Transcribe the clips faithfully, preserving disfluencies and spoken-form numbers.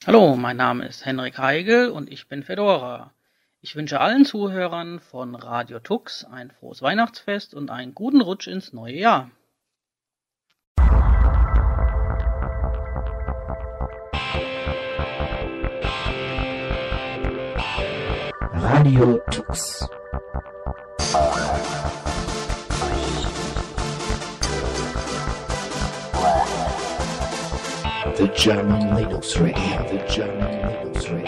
Hallo, mein Name ist Henrik Heigel und ich bin Fedora. Ich wünsche allen Zuhörern von Radio Tux ein frohes Weihnachtsfest und einen guten Rutsch ins neue Jahr. Radio Tux. The German Linux Radio, the German Linux Radio.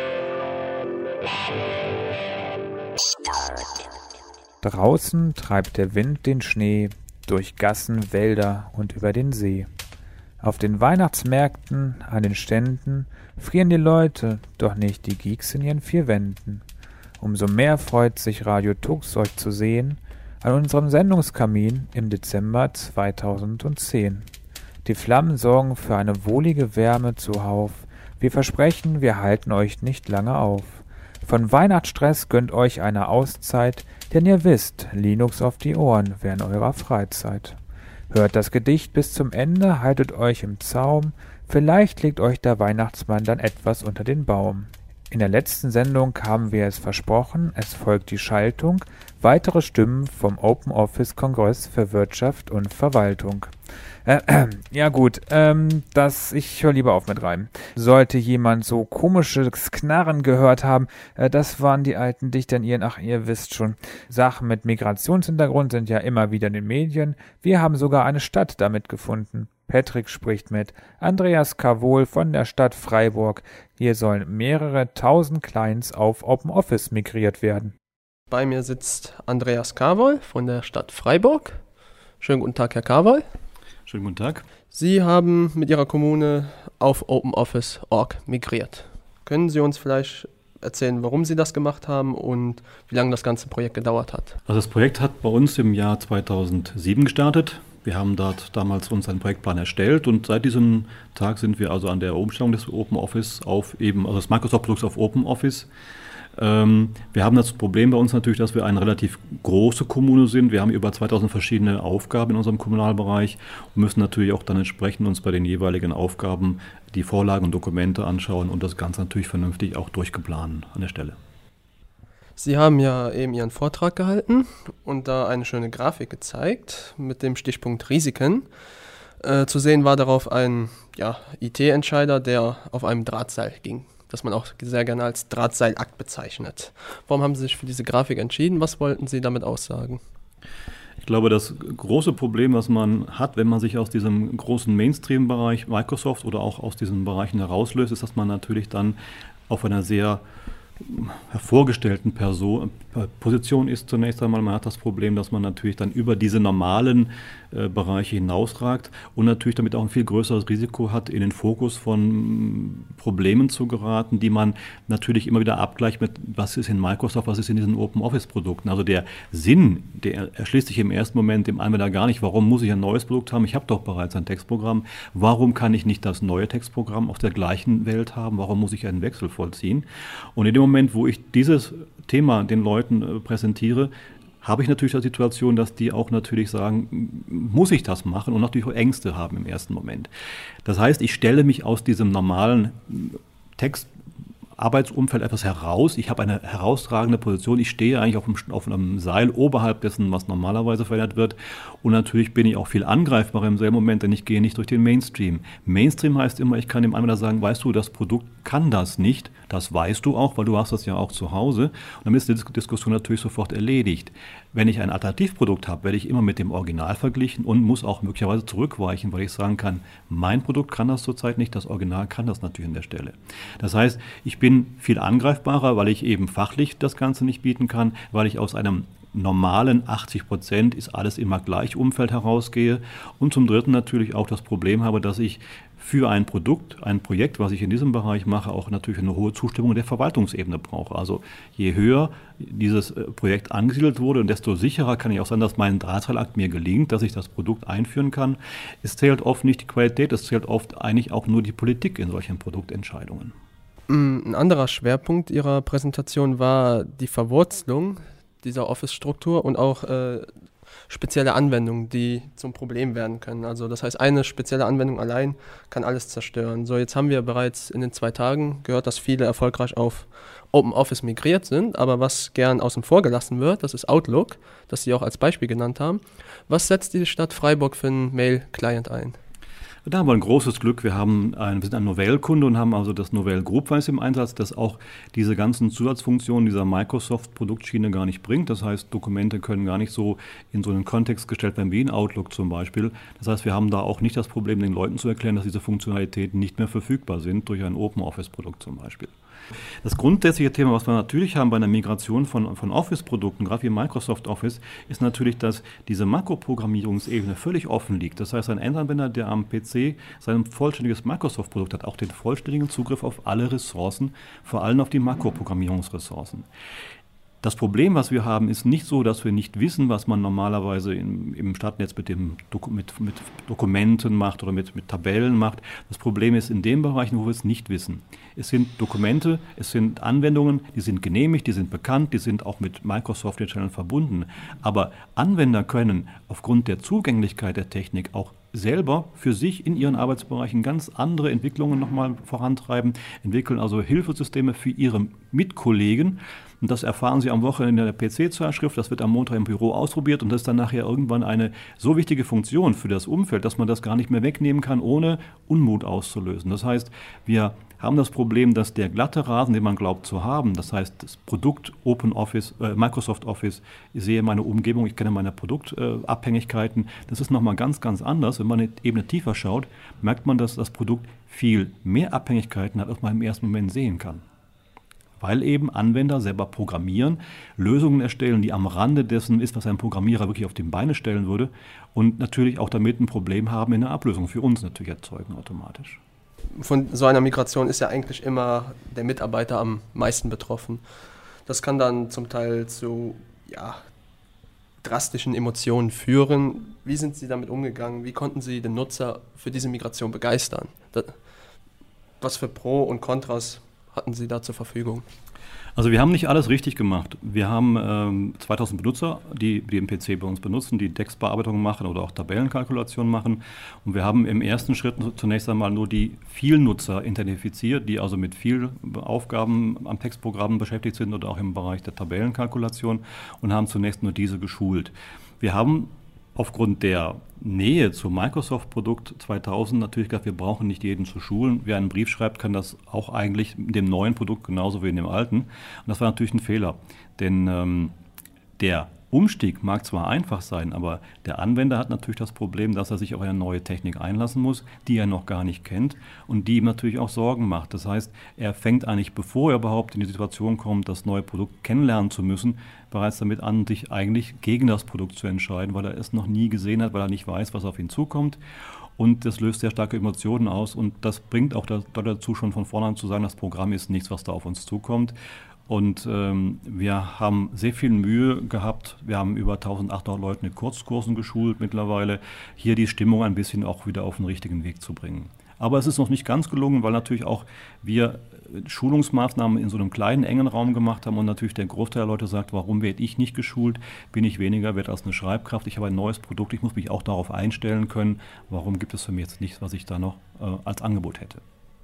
Draußen treibt der Wind den Schnee durch Gassen, Wälder und über den See. Auf den Weihnachtsmärkten, an den Ständen frieren die Leute, doch nicht die Geeks in ihren vier Wänden. Umso mehr freut sich Radio Tux, euch zu sehen, an unserem Sendungskamin im Dezember zweitausendzehn. Die Flammen sorgen für eine wohlige Wärme zuhauf. Wir versprechen, wir halten euch nicht lange auf. Von Weihnachtsstress gönnt euch eine Auszeit, denn ihr wisst, Linux auf die Ohren während eurer Freizeit. Hört das Gedicht bis zum Ende, haltet euch im Zaum, vielleicht legt euch der Weihnachtsmann dann etwas unter den Baum. In der letzten Sendung haben wir es versprochen, es folgt die Schaltung, weitere Stimmen vom Open Office Kongress für Wirtschaft und Verwaltung. Äh, äh, ja gut, ähm, das, ich höre lieber auf mit Reimen. Sollte jemand so komisches Knarren gehört haben, äh, das waren die alten Dichter in ihren, ach ihr wisst schon, Sachen mit Migrationshintergrund sind ja immer wieder in den Medien. Wir haben sogar eine Stadt damit gefunden. Patrick spricht mit Andreas Kavol von der Stadt Freiburg. Hier sollen mehrere tausend Clients auf OpenOffice migriert werden. Bei mir sitzt Andreas Kavol von der Stadt Freiburg. Schönen guten Tag, Herr Kavol. Schönen guten Tag. Sie haben mit Ihrer Kommune auf OpenOffice Punkt org migriert. Können Sie uns vielleicht erzählen, warum Sie das gemacht haben und wie lange das ganze Projekt gedauert hat? Also das Projekt hat bei uns im Jahr zweitausendsieben gestartet. Wir haben dort damals uns einen Projektplan erstellt und seit diesem Tag sind wir also an der Umstellung des OpenOffice auf eben, also des Microsoft-Produkts auf OpenOffice. Ähm, wir haben das Problem bei uns natürlich, dass wir eine relativ große Kommune sind. Wir haben über zweitausend verschiedene Aufgaben in unserem Kommunalbereich und müssen natürlich auch dann entsprechend uns bei den jeweiligen Aufgaben die Vorlagen und Dokumente anschauen und das Ganze natürlich vernünftig auch durchgeplanen an der Stelle. Sie haben ja eben Ihren Vortrag gehalten und da eine schöne Grafik gezeigt mit dem Stichpunkt Risiken. Äh, zu sehen war darauf ein ja, I T-Entscheider, der auf einem Drahtseil ging, das man auch sehr gerne als Drahtseilakt bezeichnet. Warum haben Sie sich für diese Grafik entschieden? Was wollten Sie damit aussagen? Ich glaube, das große Problem, was man hat, wenn man sich aus diesem großen Mainstream-Bereich Microsoft oder auch aus diesen Bereichen herauslöst, ist, dass man natürlich dann auf einer sehr hervorgestellten Person, Position ist zunächst einmal, man hat das Problem, dass man natürlich dann über diese normalen äh, Bereiche hinausragt und natürlich damit auch ein viel größeres Risiko hat, in den Fokus von Problemen zu geraten, die man natürlich immer wieder abgleicht mit, was ist in Microsoft, was ist in diesen Open-Office-Produkten. Also der Sinn, der erschließt sich im ersten Moment dem Anwender gar nicht, warum muss ich ein neues Produkt haben, ich habe doch bereits ein Textprogramm, warum kann ich nicht das neue Textprogramm auf der gleichen Welt haben, warum muss ich einen Wechsel vollziehen? Und in dem Moment, wo ich dieses Thema den Leuten äh, präsentiere, habe ich natürlich die Situation, dass die auch natürlich sagen, muss ich das machen und natürlich auch Ängste haben im ersten Moment. Das heißt, ich stelle mich aus diesem normalen Text Arbeitsumfeld etwas heraus. Ich habe eine herausragende Position. Ich stehe eigentlich auf einem, auf einem Seil oberhalb dessen, was normalerweise verwendet wird. Und natürlich bin ich auch viel angreifbarer im selben Moment, denn ich gehe nicht durch den Mainstream. Mainstream heißt immer, ich kann dem Anwender sagen, weißt du, das Produkt kann das nicht. Das weißt du auch, weil du hast das ja auch zu Hause. Und dann ist die Diskussion natürlich sofort erledigt. Wenn ich ein Alternativprodukt habe, werde ich immer mit dem Original verglichen und muss auch möglicherweise zurückweichen, weil ich sagen kann, mein Produkt kann das zurzeit nicht, das Original kann das natürlich an der Stelle. Das heißt, ich bin viel angreifbarer, weil ich eben fachlich das Ganze nicht bieten kann, weil ich aus einem normalen achtzig Prozent ist alles immer gleich Umfeld herausgehe und zum Dritten natürlich auch das Problem habe, dass ich für ein Produkt, ein Projekt, was ich in diesem Bereich mache, auch natürlich eine hohe Zustimmung der Verwaltungsebene brauche. Also je höher dieses Projekt angesiedelt wurde und desto sicherer kann ich auch sein, dass mein Drahtseilakt mir gelingt, dass ich das Produkt einführen kann. Es zählt oft nicht die Qualität, es zählt oft eigentlich auch nur die Politik in solchen Produktentscheidungen. Ein anderer Schwerpunkt Ihrer Präsentation war die Verwurzelung dieser Office-Struktur und auch äh, spezielle Anwendungen, die zum Problem werden können. Also das heißt, eine spezielle Anwendung allein kann alles zerstören. So, jetzt haben wir bereits in den zwei Tagen gehört, dass viele erfolgreich auf OpenOffice migriert sind, aber was gern außen vor gelassen wird, das ist Outlook, das Sie auch als Beispiel genannt haben. Was setzt die Stadt Freiburg für einen Mail-Client ein? Da haben wir ein großes Glück. Wir, haben ein, wir sind ein Novell-Kunde und haben also das Novell Groupwise im Einsatz, das auch diese ganzen Zusatzfunktionen dieser Microsoft-Produktschiene gar nicht bringt. Das heißt, Dokumente können gar nicht so in so einen Kontext gestellt werden wie in Outlook zum Beispiel. Das heißt, wir haben da auch nicht das Problem, den Leuten zu erklären, dass diese Funktionalitäten nicht mehr verfügbar sind durch ein OpenOffice-Produkt zum Beispiel. Das grundsätzliche Thema, was wir natürlich haben bei einer Migration von, von Office-Produkten, gerade wie Microsoft Office, ist natürlich, dass diese Makroprogrammierungsebene völlig offen liegt. Das heißt, ein Endanwender, der am P C sein vollständiges Microsoft-Produkt hat, auch den vollständigen Zugriff auf alle Ressourcen, vor allem auf die Makroprogrammierungsressourcen. Das Problem, was wir haben, ist nicht so, dass wir nicht wissen, was man normalerweise im, im Startnetz mit, dem Doku, mit, mit Dokumenten macht oder mit, mit Tabellen macht. Das Problem ist in den Bereichen, wo wir es nicht wissen. Es sind Dokumente, es sind Anwendungen, die sind genehmigt, die sind bekannt, die sind auch mit Microsoft-Channel verbunden. Aber Anwender können aufgrund der Zugänglichkeit der Technik auch selber für sich in ihren Arbeitsbereichen ganz andere Entwicklungen nochmal vorantreiben, entwickeln also Hilfesysteme für ihre Mitkollegen. Und das erfahren Sie am Wochenende in der P C-Zeitschrift, das wird am Montag im Büro ausprobiert und das ist dann nachher irgendwann eine so wichtige Funktion für das Umfeld, dass man das gar nicht mehr wegnehmen kann, ohne Unmut auszulösen. Das heißt, wir haben das Problem, dass der glatte Rasen, den man glaubt zu haben, das heißt das Produkt OpenOffice, äh, Microsoft Office, ich sehe meine Umgebung, ich kenne meine Produktabhängigkeiten, äh, das ist nochmal ganz, ganz anders. Wenn man eine Ebene tiefer schaut, merkt man, dass das Produkt viel mehr Abhängigkeiten hat, als man im ersten Moment sehen kann. Weil eben Anwender selber programmieren, Lösungen erstellen, die am Rande dessen ist, was ein Programmierer wirklich auf die Beine stellen würde und natürlich auch damit ein Problem haben in der Ablösung für uns natürlich erzeugen automatisch. Von so einer Migration ist ja eigentlich immer der Mitarbeiter am meisten betroffen. Das kann dann zum Teil zu ja, drastischen Emotionen führen. Wie sind Sie damit umgegangen? Wie konnten Sie den Nutzer für diese Migration begeistern? Was für Pro und Kontras hatten Sie da zur Verfügung? Also wir haben nicht alles richtig gemacht. Wir haben ähm, zweitausend Benutzer, die, die den P C bei uns benutzen, die Textbearbeitung machen oder auch Tabellenkalkulationen machen. Und wir haben im ersten Schritt zunächst einmal nur die Vielnutzer identifiziert, die also mit viel Aufgaben am Textprogramm beschäftigt sind oder auch im Bereich der Tabellenkalkulation und haben zunächst nur diese geschult. Wir haben aufgrund der Nähe zum Microsoft-Produkt zweitausend natürlich gesagt, wir brauchen nicht jeden zu schulen. Wer einen Brief schreibt, kann das auch eigentlich in dem neuen Produkt genauso wie in dem alten. Und das war natürlich ein Fehler, denn ähm, der Umstieg mag zwar einfach sein, aber der Anwender hat natürlich das Problem, dass er sich auf eine neue Technik einlassen muss, die er noch gar nicht kennt und die ihm natürlich auch Sorgen macht. Das heißt, er fängt eigentlich, bevor er überhaupt in die Situation kommt, das neue Produkt kennenlernen zu müssen, bereits damit an, sich eigentlich gegen das Produkt zu entscheiden, weil er es noch nie gesehen hat, weil er nicht weiß, was auf ihn zukommt. Und das löst sehr starke Emotionen aus und das bringt auch dazu, schon von vornherein zu sagen, das Programm ist nichts, was da auf uns zukommt. Und ähm, wir haben sehr viel Mühe gehabt. Wir haben über eintausendachthundert Leute in Kurzkursen geschult mittlerweile, hier die Stimmung ein bisschen auch wieder auf den richtigen Weg zu bringen. Aber es ist noch nicht ganz gelungen, weil natürlich auch wir Schulungsmaßnahmen in so einem kleinen, engen Raum gemacht haben und natürlich der Großteil der Leute sagt, warum werde ich nicht geschult, bin ich weniger wert als eine Schreibkraft, ich habe ein neues Produkt, ich muss mich auch darauf einstellen können, warum gibt es für mich jetzt nichts, was ich da noch äh, als Angebot hätte.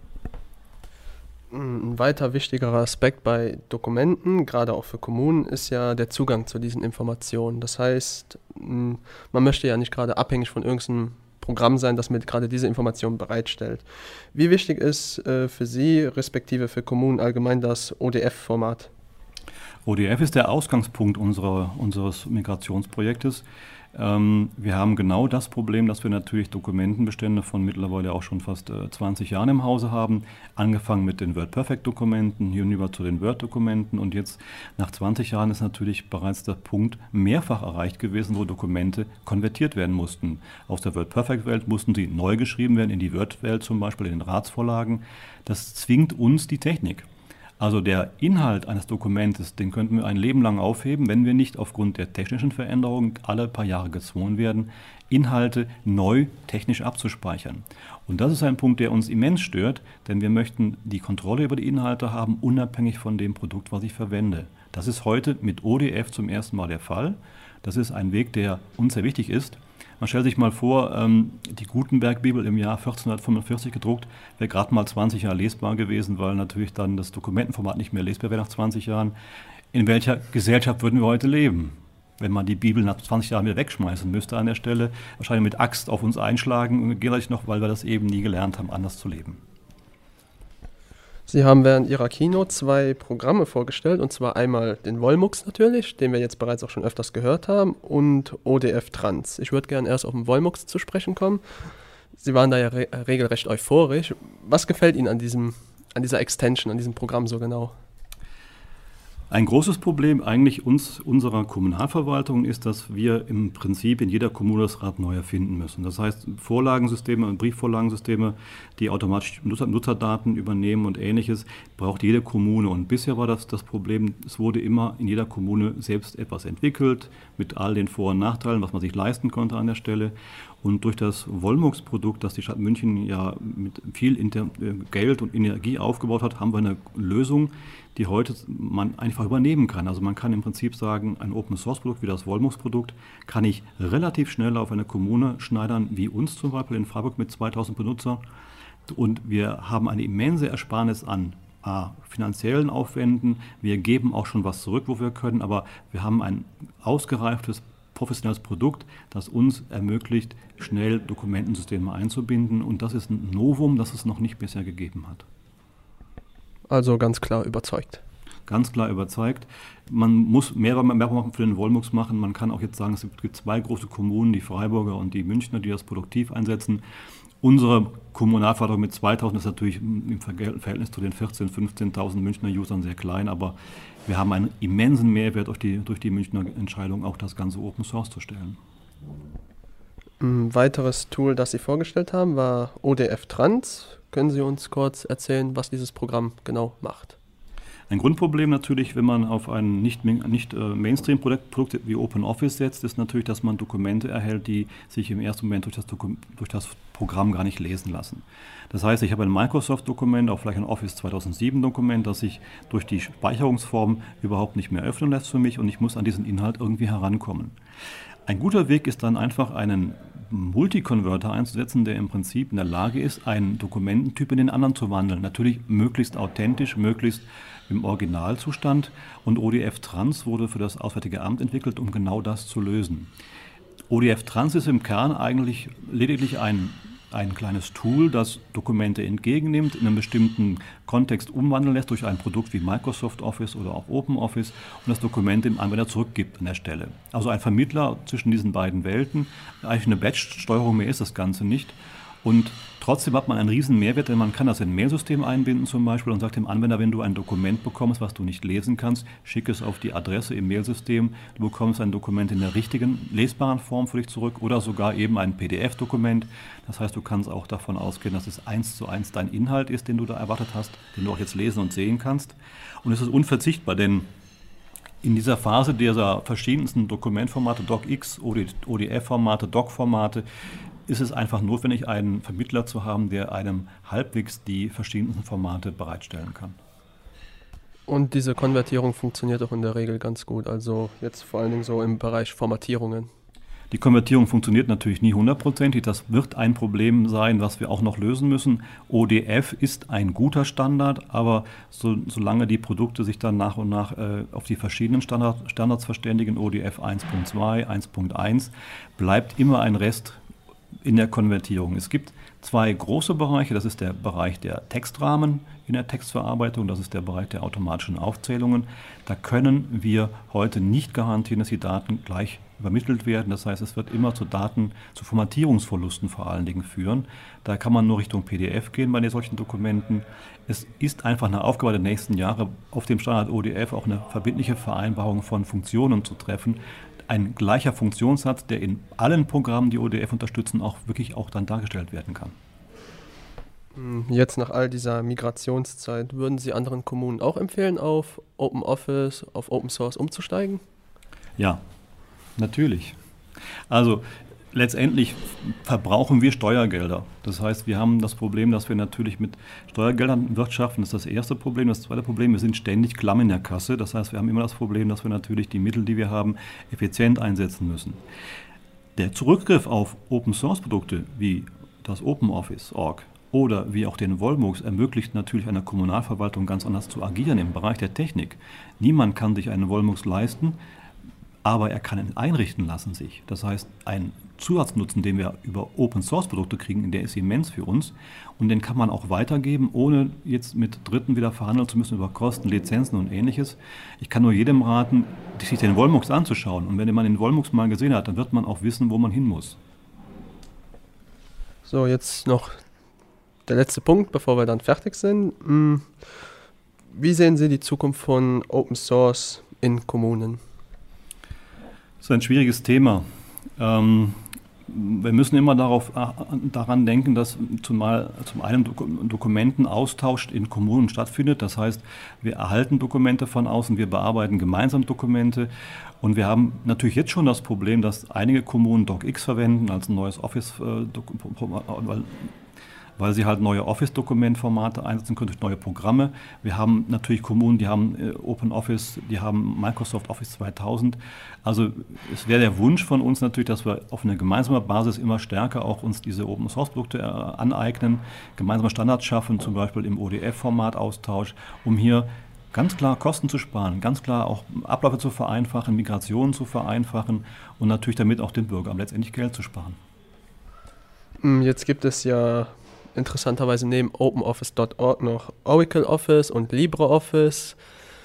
Ein weiter wichtigerer Aspekt bei Dokumenten, gerade auch für Kommunen, ist ja der Zugang zu diesen Informationen. Das heißt, man möchte ja nicht gerade abhängig von irgendeinem Programm sein, das mir gerade diese Informationen bereitstellt. Wie wichtig ist äh, für Sie, respektive für Kommunen allgemein, das O D F-Format? O D F ist der Ausgangspunkt unserer, unseres Migrationsprojektes. Ähm, wir haben genau das Problem, dass wir natürlich Dokumentenbestände von mittlerweile auch schon fast äh, zwanzig Jahren im Hause haben. Angefangen mit den WordPerfect-Dokumenten, hinüber zu den Word-Dokumenten und jetzt nach zwanzig Jahren ist natürlich bereits der Punkt mehrfach erreicht gewesen, wo Dokumente konvertiert werden mussten. Aus der WordPerfect-Welt mussten sie neu geschrieben werden in die Word-Welt, zum Beispiel in den Ratsvorlagen. Das zwingt uns die Technik. Also der Inhalt eines Dokumentes, den könnten wir ein Leben lang aufheben, wenn wir nicht aufgrund der technischen Veränderungen alle paar Jahre gezwungen werden, Inhalte neu technisch abzuspeichern. Und das ist ein Punkt, der uns immens stört, denn wir möchten die Kontrolle über die Inhalte haben, unabhängig von dem Produkt, was ich verwende. Das ist heute mit O D F zum ersten Mal der Fall. Das ist ein Weg, der uns sehr wichtig ist. Man stellt sich mal vor, ähm, die Gutenberg-Bibel im Jahr vierzehnhundertfünfundvierzig gedruckt, wäre gerade mal zwanzig Jahre lesbar gewesen, weil natürlich dann das Dokumentenformat nicht mehr lesbar wäre nach zwanzig Jahren. In welcher Gesellschaft würden wir heute leben, wenn man die Bibel nach zwanzig Jahren wieder wegschmeißen müsste an der Stelle? Wahrscheinlich mit Axt auf uns einschlagen und gegenseitig noch, weil wir das eben nie gelernt haben, anders zu leben. Sie haben während Ihrer Keynote zwei Programme vorgestellt, und zwar einmal den Wolmux natürlich, den wir jetzt bereits auch schon öfters gehört haben, und O D F Trans. Ich würde gerne erst auf den Wolmux zu sprechen kommen. Sie waren da ja re- regelrecht euphorisch. Was gefällt Ihnen an, diesem, an dieser Extension, an diesem Programm so genau? Ein großes Problem eigentlich uns, unserer Kommunalverwaltung ist, dass wir im Prinzip in jeder Kommune das Rad neu erfinden müssen. Das heißt, Vorlagensysteme und Briefvorlagensysteme, die automatisch Nutzer, Nutzerdaten übernehmen und Ähnliches, braucht jede Kommune. Und bisher war das das Problem, es wurde immer in jeder Kommune selbst etwas entwickelt, mit all den Vor- und Nachteilen, was man sich leisten konnte an der Stelle. Und durch das Wolmux-Produkt, das die Stadt München ja mit viel Inter- Geld und Energie aufgebaut hat, haben wir eine Lösung, die heute man einfach übernehmen kann. Also man kann im Prinzip sagen, ein Open-Source-Produkt wie das Wolmux-Produkt kann ich relativ schnell auf eine Kommune schneidern, wie uns zum Beispiel in Freiburg mit zweitausend Benutzer. Und wir haben eine immense Ersparnis an A, finanziellen Aufwänden. Wir geben auch schon was zurück, wo wir können, aber wir haben ein ausgereiftes professionelles Produkt, das uns ermöglicht, schnell Dokumentensysteme einzubinden. Und das ist ein Novum, das es noch nicht bisher gegeben hat. Also ganz klar überzeugt. Ganz klar überzeugt. Man muss mehr, mehr für den Wolmux machen. Man kann auch jetzt sagen, es gibt zwei große Kommunen, die Freiburger und die Münchner, die das produktiv einsetzen. Unsere Kommunalverwaltung mit zweitausend ist natürlich im Verhältnis zu den vierzehntausend, fünfzehntausend Münchner Usern sehr klein, aber wir haben einen immensen Mehrwert durch die, durch die Münchner Entscheidung, auch das Ganze Open Source zu stellen. Ein weiteres Tool, das Sie vorgestellt haben, war O D F Trans. Können Sie uns kurz erzählen, was dieses Programm genau macht? Ein Grundproblem natürlich, wenn man auf ein nicht, nicht äh, Mainstream-Produkt wie OpenOffice setzt, ist natürlich, dass man Dokumente erhält, die sich im ersten Moment durch das, Doku- durch das Programm gar nicht lesen lassen. Das heißt, ich habe ein Microsoft-Dokument, auch vielleicht ein Office zweitausendsieben-Dokument, das sich durch die Speicherungsform überhaupt nicht mehr öffnen lässt für mich und ich muss an diesen Inhalt irgendwie herankommen. Ein guter Weg ist dann einfach einen Multiconverter einzusetzen, der im Prinzip in der Lage ist, einen Dokumententyp in den anderen zu wandeln. Natürlich möglichst authentisch, möglichst im Originalzustand. Und O D F Trans wurde für das Auswärtige Amt entwickelt, um genau das zu lösen. O D F Trans ist im Kern eigentlich lediglich ein ein kleines Tool, das Dokumente entgegennimmt, in einem bestimmten Kontext umwandeln lässt durch ein Produkt wie Microsoft Office oder auch OpenOffice und das Dokument dem Anwender zurückgibt an der Stelle. Also ein Vermittler zwischen diesen beiden Welten. Eigentlich eine Batch-Steuerung mehr ist das Ganze nicht. Und trotzdem hat man einen riesen Mehrwert, denn man kann das in ein Mailsystem einbinden zum Beispiel und sagt dem Anwender, wenn du ein Dokument bekommst, was du nicht lesen kannst, schick es auf die Adresse im Mailsystem. Du bekommst ein Dokument in der richtigen, lesbaren Form für dich zurück oder sogar eben ein P D F-Dokument. Das heißt, du kannst auch davon ausgehen, dass es eins zu eins dein Inhalt ist, den du da erwartet hast, den du auch jetzt lesen und sehen kannst. Und es ist unverzichtbar, denn in dieser Phase dieser verschiedensten Dokumentformate, DocX, O D F-Formate, Doc-Formate, ist es einfach notwendig, einen Vermittler zu haben, der einem halbwegs die verschiedensten Formate bereitstellen kann. Und diese Konvertierung funktioniert auch in der Regel ganz gut, also jetzt vor allen Dingen so im Bereich Formatierungen. Die Konvertierung funktioniert natürlich nie hundertprozentig. Das wird ein Problem sein, was wir auch noch lösen müssen. O D F ist ein guter Standard, aber so, solange die Produkte sich dann nach und nach äh, auf die verschiedenen Standard, Standards verständigen, O D F eins Punkt zwei, eins Punkt eins, bleibt immer ein Rest in der Konvertierung. Es gibt zwei große Bereiche. Das ist der Bereich der Textrahmen in der Textverarbeitung. Das ist der Bereich der automatischen Aufzählungen. Da können wir heute nicht garantieren, dass die Daten gleich übermittelt werden. Das heißt, es wird immer zu Daten, zu Formatierungsverlusten vor allen Dingen führen. Da kann man nur Richtung P D F gehen bei solchen Dokumenten. Es ist einfach eine Aufgabe der nächsten Jahre, auf dem Standard O D F auch eine verbindliche Vereinbarung von Funktionen zu treffen. Ein gleicher Funktionssatz, der in allen Programmen, die O D F unterstützen, auch wirklich auch dann dargestellt werden kann. Jetzt nach all dieser Migrationszeit, würden Sie anderen Kommunen auch empfehlen, auf OpenOffice, auf Open Source umzusteigen? Ja, natürlich. Also letztendlich verbrauchen wir Steuergelder. Das heißt, wir haben das Problem, dass wir natürlich mit Steuergeldern wirtschaften. Das ist das erste Problem. Das zweite Problem, wir sind ständig klamm in der Kasse. Das heißt, wir haben immer das Problem, dass wir natürlich die Mittel, die wir haben, effizient einsetzen müssen. Der Zurückgriff auf Open-Source-Produkte wie das OpenOffice Punkt org oder wie auch den Volmux ermöglicht natürlich einer Kommunalverwaltung ganz anders zu agieren im Bereich der Technik. Niemand kann sich einen Volmux leisten, aber er kann ihn einrichten lassen sich. Das heißt, ein Zusatznutzen, den wir über Open-Source-Produkte kriegen, der ist immens für uns und den kann man auch weitergeben, ohne jetzt mit Dritten wieder verhandeln zu müssen über Kosten, Lizenzen und Ähnliches. Ich kann nur jedem raten, sich den Volmux anzuschauen und wenn man den Volmux mal gesehen hat, dann wird man auch wissen, wo man hin muss. So, jetzt noch der letzte Punkt, bevor wir dann fertig sind. Wie sehen Sie die Zukunft von Open Source in Kommunen? Das ist ein schwieriges Thema. Ähm, wir müssen immer darauf, daran denken, dass zumal, zum einen Dokumentenaustausch in Kommunen stattfindet. Das heißt, wir erhalten Dokumente von außen, wir bearbeiten gemeinsam Dokumente. Und wir haben natürlich jetzt schon das Problem, dass einige Kommunen DocX verwenden als ein neues Office, äh, weil, weil sie halt neue Office-Dokumentformate einsetzen können durch neue Programme. Wir haben natürlich Kommunen, die haben äh, OpenOffice, die haben Microsoft Office zweitausend. Also es wäre der Wunsch von uns natürlich, dass wir auf einer gemeinsamen Basis immer stärker auch uns diese Open-Source-Produkte äh, aneignen, gemeinsame Standards schaffen, zum Beispiel im O D F-Format-Austausch, um hier ganz klar Kosten zu sparen, ganz klar auch Abläufe zu vereinfachen, Migrationen zu vereinfachen und natürlich damit auch den Bürgern letztendlich Geld zu sparen. Jetzt gibt es ja interessanterweise neben OpenOffice Punkt org noch Oracle Office und LibreOffice.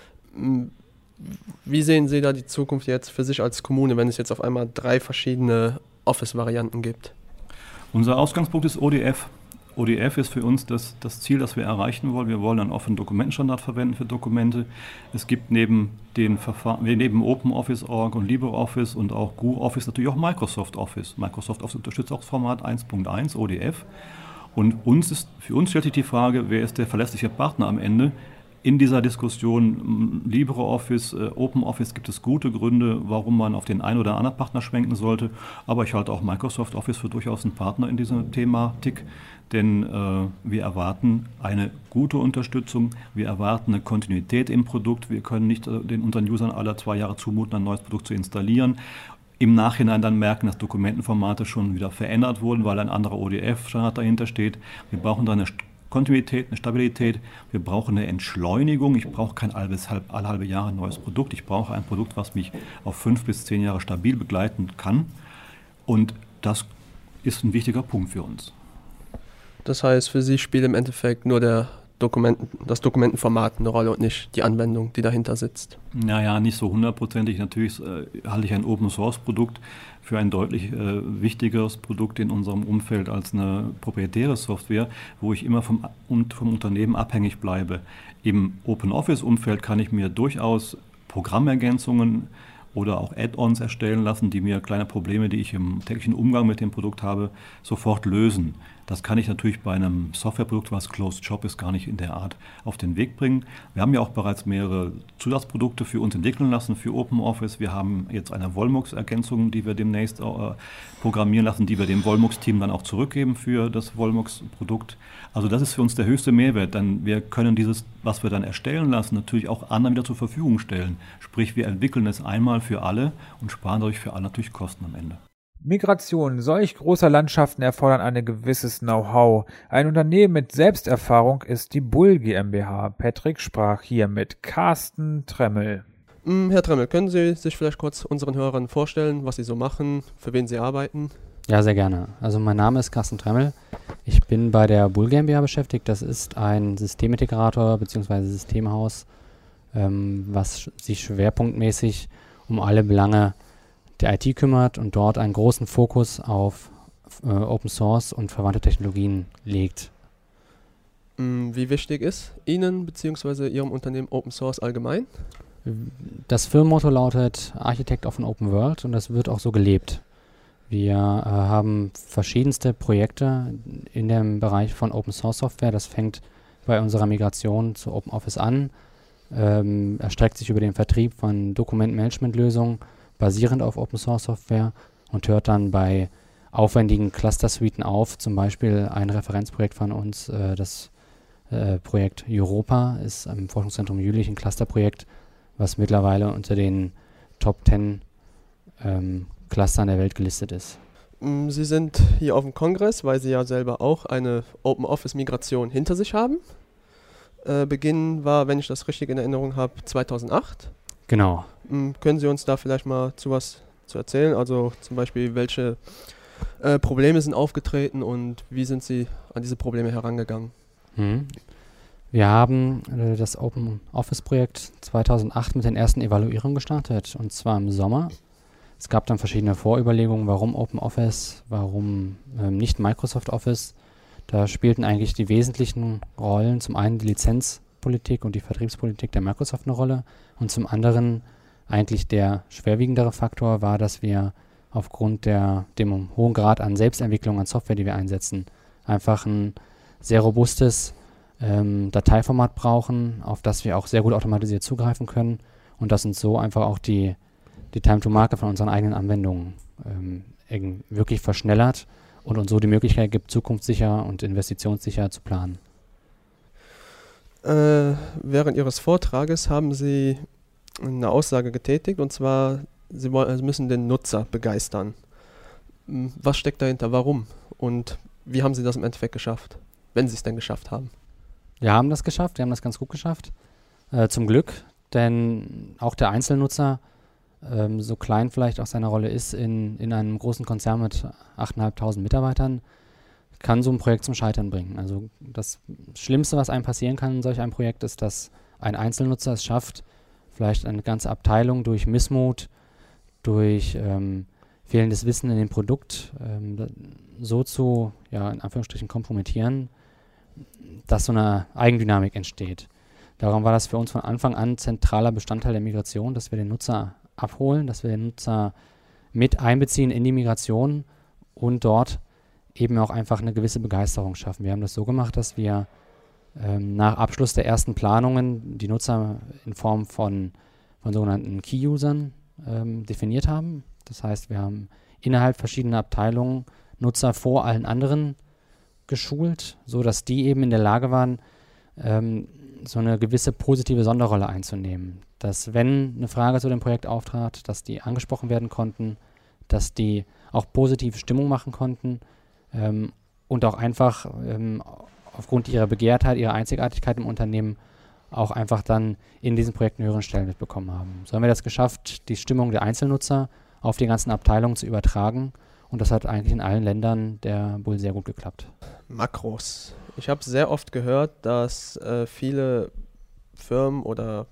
Wie sehen Sie da die Zukunft jetzt für sich als Kommune, wenn es jetzt auf einmal drei verschiedene Office-Varianten gibt? Unser Ausgangspunkt ist O D F. O D F ist für uns das, das Ziel, das wir erreichen wollen. Wir wollen einen offenen Dokumentenstandard verwenden für Dokumente. Es gibt neben den Verfahren, neben OpenOffice Punkt org und LibreOffice und auch G U Office natürlich auch Microsoft Office. Microsoft Office unterstützt auch das Format eins Punkt eins O D F. Und uns ist, für uns stellt sich die Frage, wer ist der verlässliche Partner am Ende? In dieser Diskussion LibreOffice, äh, OpenOffice gibt es gute Gründe, warum man auf den einen oder anderen Partner schwenken sollte. Aber ich halte auch Microsoft Office für durchaus einen Partner in dieser Thematik, denn äh, wir erwarten eine gute Unterstützung, wir erwarten eine Kontinuität im Produkt. Wir können nicht äh, den unseren Usern alle zwei Jahre zumuten, ein neues Produkt zu installieren. Im Nachhinein dann merken, dass Dokumentenformate schon wieder verändert wurden, weil ein anderer O D F-Standard dahinter steht. Wir brauchen da eine Kontinuität, eine Stabilität, wir brauchen eine Entschleunigung. Ich brauche kein halbes, halb, alle halbe Jahre ein neues Produkt. Ich brauche ein Produkt, was mich auf fünf bis zehn Jahre stabil begleiten kann. Und das ist ein wichtiger Punkt für uns. Das heißt, für Sie spielt im Endeffekt nur der Dokumenten, das Dokumentenformat eine Rolle und nicht die Anwendung, die dahinter sitzt. Naja, nicht so hundertprozentig. Natürlich äh, halte ich ein Open-Source-Produkt für ein deutlich äh, wichtigeres Produkt in unserem Umfeld als eine proprietäre Software, wo ich immer vom, vom Unternehmen abhängig bleibe. Im OpenOffice-Umfeld kann ich mir durchaus Programmergänzungen oder auch Add-ons erstellen lassen, die mir kleine Probleme, die ich im täglichen Umgang mit dem Produkt habe, sofort lösen. Das kann ich natürlich bei einem Softwareprodukt, was Closed Shop ist, gar nicht in der Art auf den Weg bringen. Wir haben ja auch bereits mehrere Zusatzprodukte für uns entwickeln lassen für OpenOffice. Wir haben jetzt eine Volmux-Ergänzung, die wir demnächst äh, programmieren lassen, die wir dem Volmux-Team dann auch zurückgeben für das Volmux-Produkt. Also das ist für uns der höchste Mehrwert, denn wir können dieses, was wir dann erstellen lassen, natürlich auch anderen wieder zur Verfügung stellen. Sprich, wir entwickeln es einmal für alle und sparen dadurch für alle natürlich Kosten am Ende. Migration solch großer Landschaften erfordern ein gewisses Know-how. Ein Unternehmen mit Selbsterfahrung ist die Bull GmbH. Patrick sprach hier mit Carsten Tremmel. Herr Tremmel, können Sie sich vielleicht kurz unseren Hörern vorstellen, was Sie so machen, für wen Sie arbeiten? Ja, sehr gerne. Also mein Name ist Carsten Tremmel. Ich bin bei der Bull GmbH beschäftigt. Das ist ein Systemintegrator bzw. Systemhaus, ähm, was sich schwerpunktmäßig um alle Belange der I T kümmert und dort einen großen Fokus auf äh, Open Source und verwandte Technologien legt. Wie wichtig ist Ihnen bzw. Ihrem Unternehmen Open Source allgemein? Das Firmenmotto lautet Architect of an Open World und das wird auch so gelebt. Wir äh, haben verschiedenste Projekte in dem Bereich von Open Source Software. Das fängt bei unserer Migration zu OpenOffice an, ähm, erstreckt sich über den Vertrieb von Dokumentenmanagementlösungen basierend auf Open Source Software und hört dann bei aufwendigen Cluster-Suiten auf. Zum Beispiel ein Referenzprojekt von uns, äh, das äh, Projekt Europa, ist am Forschungszentrum Jülich ein Clusterprojekt, was mittlerweile unter den Top zehn ähm, Clustern der Welt gelistet ist. Sie sind hier auf dem Kongress, weil Sie ja selber auch eine Open-Office-Migration hinter sich haben. Äh, Beginn war, wenn ich das richtig in Erinnerung habe, zweitausendacht. Genau. Ähm, können Sie uns da vielleicht mal zu was zu erzählen? Also zum Beispiel, welche äh, Probleme sind aufgetreten und wie sind Sie an diese Probleme herangegangen? Mhm. Wir haben äh, das Open Office Projekt zweitausendacht mit den ersten Evaluierungen gestartet, und zwar im Sommer. Es gab dann verschiedene Vorüberlegungen, warum Open Office, warum ähm, nicht Microsoft Office. Da spielten eigentlich die wesentlichen Rollen, zum einen die Lizenzpolitik und die Vertriebspolitik der Microsoft eine Rolle, und zum anderen eigentlich der schwerwiegendere Faktor war, dass wir aufgrund der, dem hohen Grad an Selbstentwicklung an Software, die wir einsetzen, einfach ein sehr robustes ähm, Dateiformat brauchen, auf das wir auch sehr gut automatisiert zugreifen können, und das uns so einfach auch die, die Time to Market von unseren eigenen Anwendungen ähm, wirklich verschnellert und uns so die Möglichkeit gibt, zukunftssicher und investitionssicher zu planen. Äh, während Ihres Vortrages haben Sie eine Aussage getätigt, und zwar, Sie, wollen, Sie müssen den Nutzer begeistern. Was steckt dahinter? Warum? Und wie haben Sie das im Endeffekt geschafft, wenn Sie es denn geschafft haben? Wir haben das geschafft, wir haben das ganz gut geschafft. Äh, zum Glück, denn auch der Einzelnutzer, ähm, so klein vielleicht auch seine Rolle ist, in, in einem großen Konzern mit achttausendfünfhundert Mitarbeitern, kann so ein Projekt zum Scheitern bringen. Also das Schlimmste, was einem passieren kann in solch einem Projekt, ist, dass ein Einzelnutzer es schafft, vielleicht eine ganze Abteilung durch Missmut, durch ähm, fehlendes Wissen in dem Produkt ähm, so zu, ja, in Anführungsstrichen kompromittieren, dass so eine Eigendynamik entsteht. Darum war das für uns von Anfang an zentraler Bestandteil der Migration, dass wir den Nutzer abholen, dass wir den Nutzer mit einbeziehen in die Migration und dort eben auch einfach eine gewisse Begeisterung schaffen. Wir haben das so gemacht, dass wir ähm, nach Abschluss der ersten Planungen die Nutzer in Form von, von sogenannten Key-Usern ähm, definiert haben. Das heißt, wir haben innerhalb verschiedener Abteilungen Nutzer vor allen anderen geschult, sodass die eben in der Lage waren, ähm, so eine gewisse positive Sonderrolle einzunehmen. Dass, wenn eine Frage zu dem Projekt auftrat, dass die angesprochen werden konnten, dass die auch positive Stimmung machen konnten ähm, und auch einfach ähm, aufgrund ihrer Begehrtheit, ihrer Einzigartigkeit im Unternehmen auch einfach dann in diesen Projekten höheren Stellenwert bekommen haben. So haben wir das geschafft, die Stimmung der Einzelnutzer auf die ganzen Abteilungen zu übertragen, und das hat eigentlich in allen Ländern der Bull sehr gut geklappt. Makros. Ich habe sehr oft gehört, dass äh, viele Firmen oder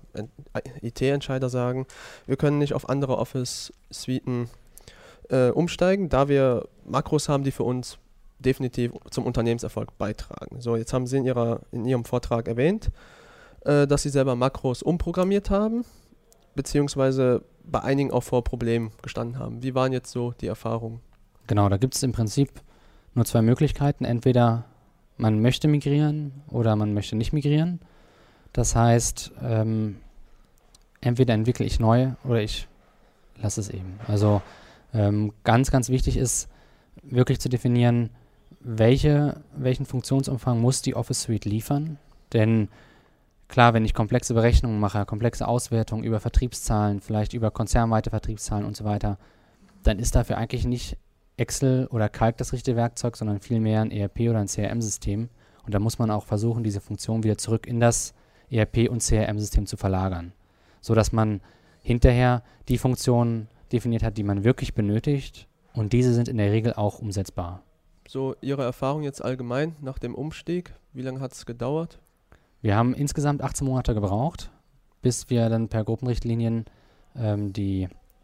I T-Entscheider sagen, wir können nicht auf andere Office-Suiten äh, umsteigen, da wir Makros haben, die für uns definitiv zum Unternehmenserfolg beitragen. So, jetzt haben Sie in, ihrer, in Ihrem Vortrag erwähnt, äh, dass Sie selber Makros umprogrammiert haben, beziehungsweise bei einigen auch vor Problemen gestanden haben. Wie waren jetzt so die Erfahrungen? Genau, da gibt es im Prinzip nur zwei Möglichkeiten. Entweder man möchte migrieren oder man möchte nicht migrieren. Das heißt, ähm, entweder entwickle ich neu oder ich lasse es eben. Also ähm, ganz, ganz wichtig ist, wirklich zu definieren, welche, welchen Funktionsumfang muss die Office Suite liefern. Denn klar, wenn ich komplexe Berechnungen mache, komplexe Auswertungen über Vertriebszahlen, vielleicht über konzernweite Vertriebszahlen und so weiter, dann ist dafür eigentlich nicht Excel oder Calc das richtige Werkzeug, sondern vielmehr ein E R P oder ein C R M-System. Und da muss man auch versuchen, diese Funktion wieder zurück in das E R P- und C R M-System zu verlagern, sodass man hinterher die Funktionen definiert hat, die man wirklich benötigt, und diese sind in der Regel auch umsetzbar. So, Ihre Erfahrung jetzt allgemein nach dem Umstieg, wie lange hat es gedauert? Wir haben insgesamt achtzehn Monate gebraucht, bis wir dann per Gruppenrichtlinien ähm, die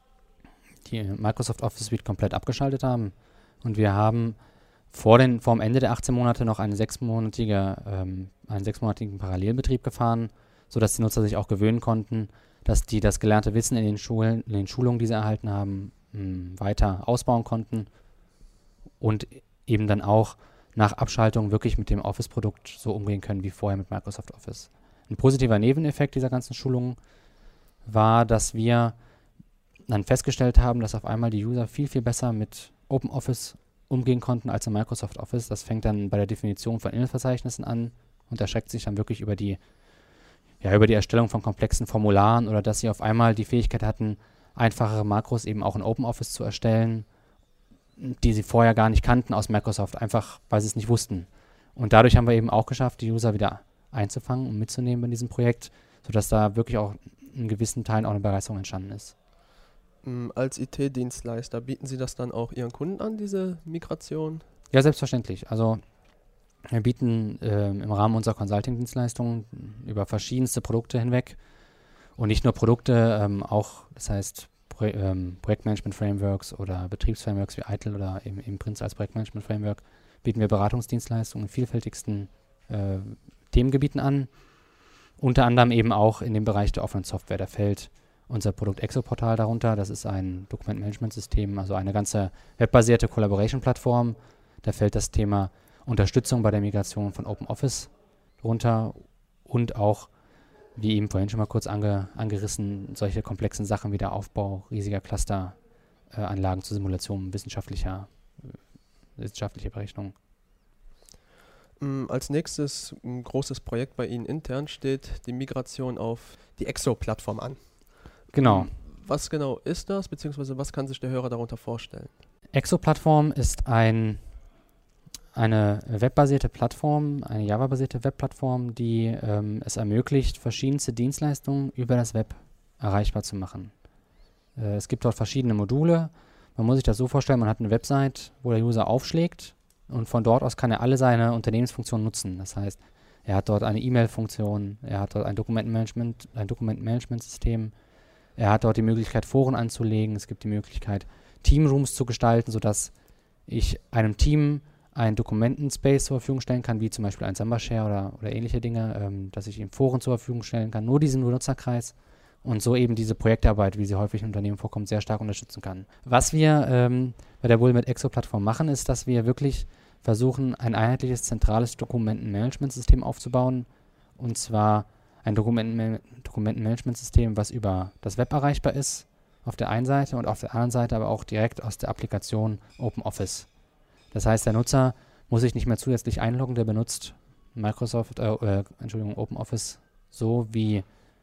die Microsoft Office Suite komplett abgeschaltet haben. Und wir haben vor, den, vor dem Ende der achtzehn Monate noch eine sechsmonatige, ähm, einen sechsmonatigen Parallelbetrieb gefahren, sodass die Nutzer sich auch gewöhnen konnten, dass die das gelernte Wissen in den, Schulen, in den Schulungen, die sie erhalten haben, mh, weiter ausbauen konnten und eben dann auch nach Abschaltung wirklich mit dem Office-Produkt so umgehen können wie vorher mit Microsoft Office. Ein positiver Nebeneffekt dieser ganzen Schulungen war, dass wir dann festgestellt haben, dass auf einmal die User viel, viel besser mit OpenOffice umgehen konnten als in Microsoft Office. Das fängt dann bei der Definition von E-Mail-Verzeichnissen an und erstreckt sich dann wirklich über die, ja, über die Erstellung von komplexen Formularen oder dass sie auf einmal die Fähigkeit hatten, einfachere Makros eben auch in OpenOffice zu erstellen, die sie vorher gar nicht kannten aus Microsoft, einfach weil sie es nicht wussten. Und dadurch haben wir eben auch geschafft, die User wieder einzufangen und mitzunehmen in diesem Projekt, sodass da wirklich auch in gewissen Teilen auch eine Begeisterung entstanden ist. Als I T-Dienstleister bieten Sie das dann auch Ihren Kunden an, diese Migration? Ja, selbstverständlich. Also wir bieten äh, im Rahmen unserer Consulting-Dienstleistungen über verschiedenste Produkte hinweg und nicht nur Produkte, ähm, auch, das heißt Pro ähm, Projektmanagement-Frameworks oder Betriebsframeworks wie ITIL oder eben, eben Prince als Projektmanagement-Framework, bieten wir Beratungsdienstleistungen in vielfältigsten äh, Themengebieten an, unter anderem eben auch in dem Bereich der offenen Software. Da fällt unser Produkt Exo-Portal darunter. Das ist ein Dokumentmanagementsystem, also eine ganze webbasierte Collaboration-Plattform. Da fällt das Thema Unterstützung bei der Migration von OpenOffice drunter und auch, wie eben vorhin schon mal kurz ange, angerissen, solche komplexen Sachen wie der Aufbau riesiger Clusteranlagen äh, zur Simulation wissenschaftlicher, äh, wissenschaftlicher Berechnung. Als nächstes ein großes Projekt bei Ihnen intern steht die Migration auf die Exo-Plattform an. Genau. Was genau ist das, beziehungsweise was kann sich der Hörer darunter vorstellen? Exo-Plattform ist ein, eine webbasierte Plattform, eine Java-basierte Webplattform, die ähm, es ermöglicht, verschiedenste Dienstleistungen über das Web erreichbar zu machen. Äh, es gibt dort verschiedene Module. Man muss sich das so vorstellen, man hat eine Website, wo der User aufschlägt und von dort aus kann er alle seine Unternehmensfunktionen nutzen. Das heißt, er hat dort eine E-Mail-Funktion, er hat dort ein Dokumentenmanagement, ein Dokumentenmanagementsystem, er hat dort die Möglichkeit, Foren anzulegen. Es gibt die Möglichkeit, Teamrooms zu gestalten, sodass ich einem Team einen Dokumentenspace zur Verfügung stellen kann, wie zum Beispiel ein Samba-Share oder, oder ähnliche Dinge, ähm, dass ich ihm Foren zur Verfügung stellen kann, nur diesen Benutzerkreis und so eben diese Projektarbeit, wie sie häufig in Unternehmen vorkommt, sehr stark unterstützen kann. Was wir ähm, bei der Bull mit Exo-Plattform machen, ist, dass wir wirklich versuchen, ein einheitliches, zentrales Dokumentenmanagementsystem aufzubauen, und zwar ein Dokumenten Dokumentenmanagementsystem, was über das Web erreichbar ist, auf der einen Seite, und auf der anderen Seite aber auch direkt aus der Applikation OpenOffice. Das heißt, der Nutzer muss sich nicht mehr zusätzlich einloggen, der benutzt Microsoft, äh, äh, Entschuldigung, OpenOffice so, wie,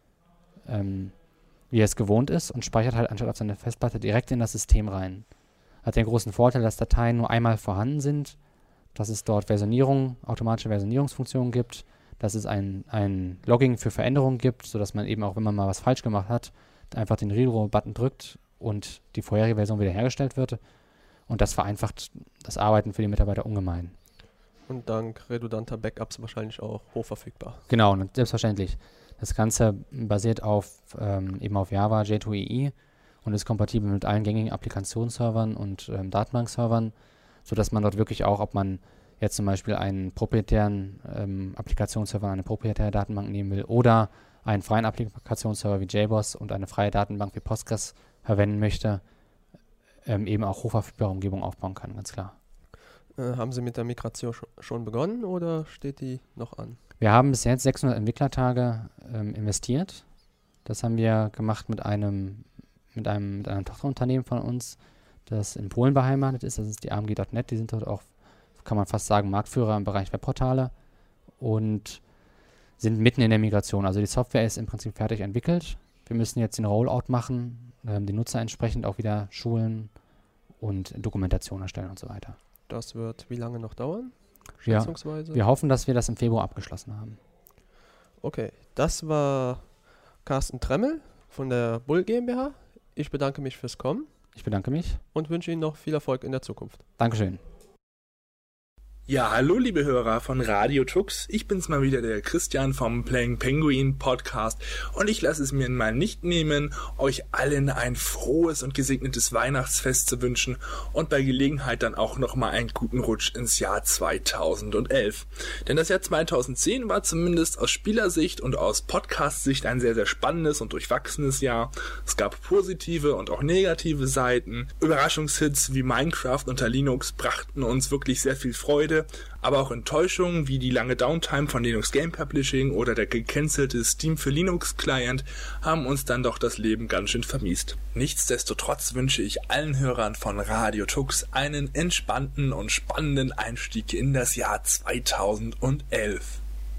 ähm, wie er es gewohnt ist, und speichert halt anstatt auf seine Festplatte direkt in das System rein. Hat den großen Vorteil, dass Dateien nur einmal vorhanden sind, dass es dort Versionierung, automatische Versionierungsfunktionen gibt, dass es ein, ein Logging für Veränderungen gibt, sodass man eben auch, wenn man mal was falsch gemacht hat, einfach den Reroll-Button drückt und die vorherige Version wiederhergestellt wird. Und das vereinfacht das Arbeiten für die Mitarbeiter ungemein. Und dank redundanter Backups wahrscheinlich auch hochverfügbar. Genau, und selbstverständlich. Das Ganze basiert auf ähm, eben auf Java, J zwei E E und ist kompatibel mit allen gängigen Applikationsservern und ähm, Datenbankservern, sodass man dort wirklich auch, ob man jetzt zum Beispiel einen proprietären ähm, Applikationsserver, eine proprietäre Datenbank nehmen will oder einen freien Applikationsserver wie J B O S und eine freie Datenbank wie Postgres verwenden möchte, ähm, eben auch hochverfügbare Umgebungen aufbauen kann, ganz klar. Äh, haben Sie mit der Migration sch schon begonnen oder steht die noch an? Wir haben bis jetzt sechshundert Entwicklertage ähm, investiert. Das haben wir gemacht mit einem, mit einem, mit einem Tochterunternehmen von uns, das in Polen beheimatet ist. Das ist die A M G Punkt net. Die sind dort auch, kann man fast sagen, Marktführer im Bereich Webportale und sind mitten in der Migration. Also die Software ist im Prinzip fertig entwickelt. Wir müssen jetzt den Rollout machen, ähm, die Nutzer entsprechend auch wieder schulen und Dokumentation erstellen und so weiter. Das wird wie lange noch dauern? Ja, Schätzungsweise? wir hoffen, dass wir das im Februar abgeschlossen haben. Okay, das war Carsten Tremmel von der Bull GmbH. Ich bedanke mich fürs Kommen. Ich bedanke mich. Und wünsche Ihnen noch viel Erfolg in der Zukunft. Dankeschön. Ja, hallo liebe Hörer von Radio Tux, ich bin's mal wieder, der Christian vom Playing Penguin Podcast, und ich lasse es mir mal nicht nehmen, euch allen ein frohes und gesegnetes Weihnachtsfest zu wünschen und bei Gelegenheit dann auch nochmal einen guten Rutsch ins Jahr zweitausendelf. Denn das Jahr zweitausendzehn war zumindest aus Spielersicht und aus Podcast-Sicht ein sehr, sehr spannendes und durchwachsenes Jahr. Es gab positive und auch negative Seiten. Überraschungshits wie Minecraft unter Linux brachten uns wirklich sehr viel Freude. Freude, aber auch Enttäuschungen wie die lange Downtime von Linux Game Publishing oder der gecancelte Steam für Linux Client haben uns dann doch das Leben ganz schön vermiest. Nichtsdestotrotz wünsche ich allen Hörern von Radio Tux einen entspannten und spannenden Einstieg in das Jahr zweitausendelf.